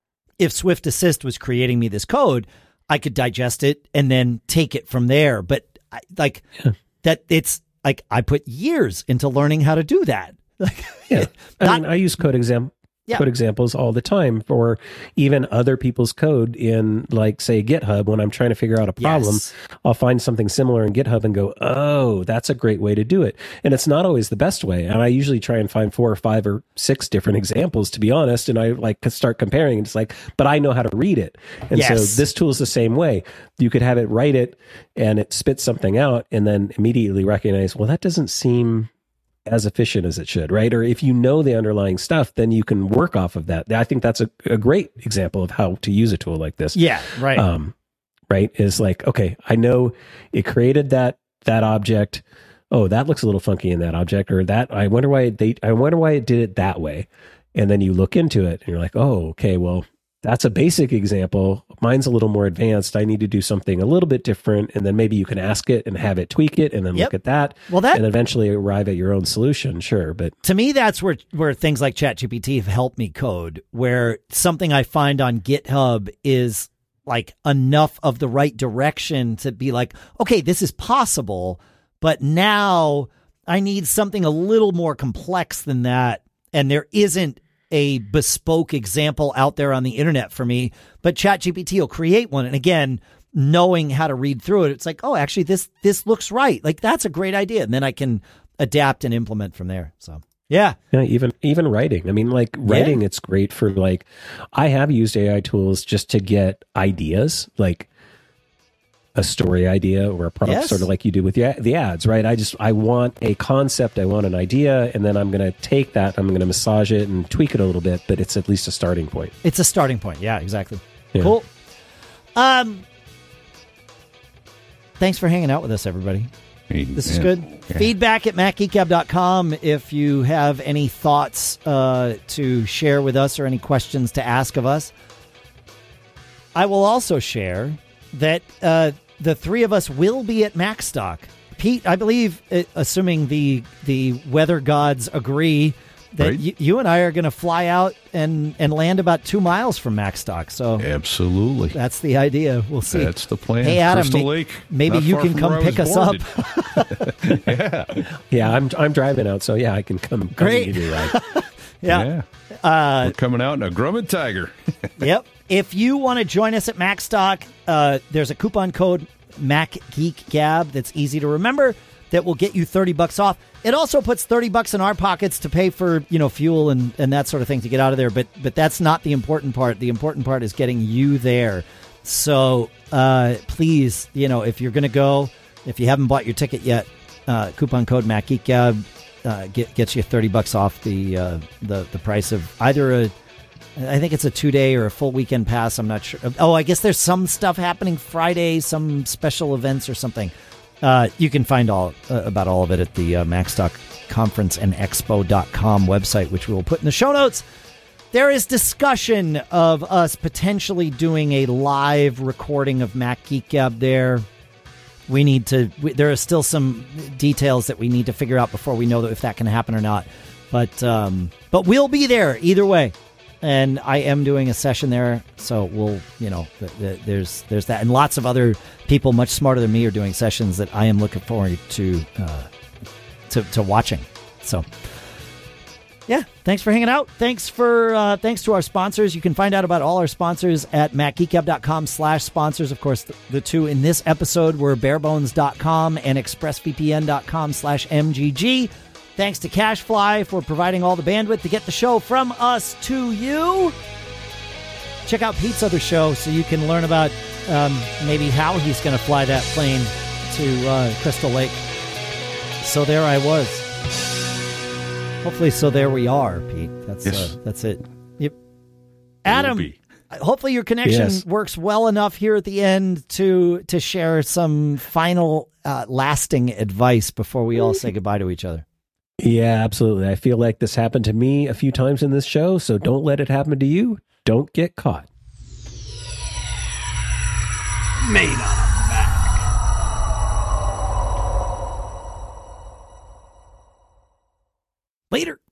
If Swift Assist was creating me this code, I could digest it and then take it from there. But I, like yeah. that, it's like I put years into learning how to do that. Like,
yeah, I not, mean, I use code exam. Yeah. Code examples all the time for even other people's code in, like, say, GitHub. When I'm trying to figure out a problem, yes. I'll find something similar in GitHub and go, oh, that's a great way to do it. And it's not always the best way. And I usually try and find four or five or six different examples, to be honest. And I like start comparing, and it's like, but I know how to read it. And yes. so this tool is the same way. You could have it write it and it spits something out and then immediately recognize, well, that doesn't seem as efficient as it should, right? Or if you know the underlying stuff, then you can work off of that. I think that's a, a great example of how to use a tool like this.
Yeah, right.
Um, right, is like, okay, I know it created that that object. Oh, that looks a little funky in that object, or that I wonder why they I wonder why it did it that way. And then you look into it and you're like, oh, okay, well, that's a basic example. Mine's a little more advanced. I need to do something a little bit different. And then maybe you can ask it and have it tweak it and then yep. look at that.
Well, that,
and eventually arrive at your own solution. Sure. But
to me, that's where, where things like ChatGPT have helped me code, where something I find on GitHub is like enough of the right direction to be like, okay, this is possible, but now I need something a little more complex than that. And there isn't a bespoke example out there on the internet for me, but ChatGPT will create one. And again, knowing how to read through it, it's like, oh, actually this, this looks right. Like, that's a great idea. And then I can adapt and implement from there. So yeah.
Yeah. Even, even writing. I mean, like writing, yeah. it's great for, like, I have used A I tools just to get ideas, like a story idea or a prompt, yes. sort of like you do with the, the ads, right? I just, I want a concept, I want an idea, and then I'm going to take that, I'm going to massage it and tweak it a little bit, but it's at least a starting point.
It's a starting point. Yeah, exactly. Yeah. Cool. Um, thanks for hanging out with us, everybody. This is yeah. good. Yeah. Feedback at mac geek gab dot com if you have any thoughts uh, to share with us or any questions to ask of us. I will also share that uh, the three of us will be at MacStock. Pete, I believe, uh, assuming the the weather gods agree, that right. y- you and I are going to fly out and, and land about two miles from MacStock. So
absolutely,
that's the idea. We'll see.
That's the plan.
Hey, Adam,
Crystal
ma-
Lake,
maybe you can come pick us
boarded.
up.
yeah,
yeah. I'm I'm driving out, so yeah, I can come. come
Great.
Right.
yeah,
yeah.
Uh,
we're coming out in a Grumman Tiger.
Yep. If you want to join us at MacStock, uh, there's a coupon code MacGeekGab that's easy to remember. that will get you thirty bucks off. It also puts thirty bucks in our pockets to pay for, you know, fuel and, and that sort of thing to get out of there. But but that's not the important part. The important part is getting you there. So uh, please, you know, if you're going to go, if you haven't bought your ticket yet, uh, coupon code MacGeekGab uh, get, gets you thirty bucks off the, uh, the the price of either a, I think it's a two day or a full weekend pass. I'm not sure. Oh, I guess there's some stuff happening Friday, some special events or something. Uh, you can find all uh, about all of it at the uh, MacStock Conference and Expo dot com website, which we will put in the show notes. There is discussion of us potentially doing a live recording of Mac Geek Gab there. We need to. We, there are still some details that we need to figure out before we know if that can happen or not. But um, but we'll be there either way. And I am doing a session there, so we'll, you know, th- th- there's there's that, and lots of other people much smarter than me are doing sessions that I am looking forward to uh, to, to watching. So, yeah, thanks for hanging out. Thanks for uh, thanks to our sponsors. You can find out about all our sponsors at MacGeekGab dot com slash sponsors. Of course, the, the two in this episode were barebones dot com and expressvpn dot com slash M G G. Thanks to CashFly for providing all the bandwidth to get the show from us to you. Check out Pete's other show so you can learn about um, maybe how he's going to fly that plane to uh, Crystal Lake. So there I was. Hopefully, so there we are, Pete. That's yes. uh, that's it. Yep. Adam, hopefully your connection yes. works well enough here at the end to to share some final uh, lasting advice before we all say goodbye to each other.
Yeah, absolutely. I feel like this happened to me a few times in this show, so don't let it happen to you. Don't get caught.
Made on a Mac.
Later.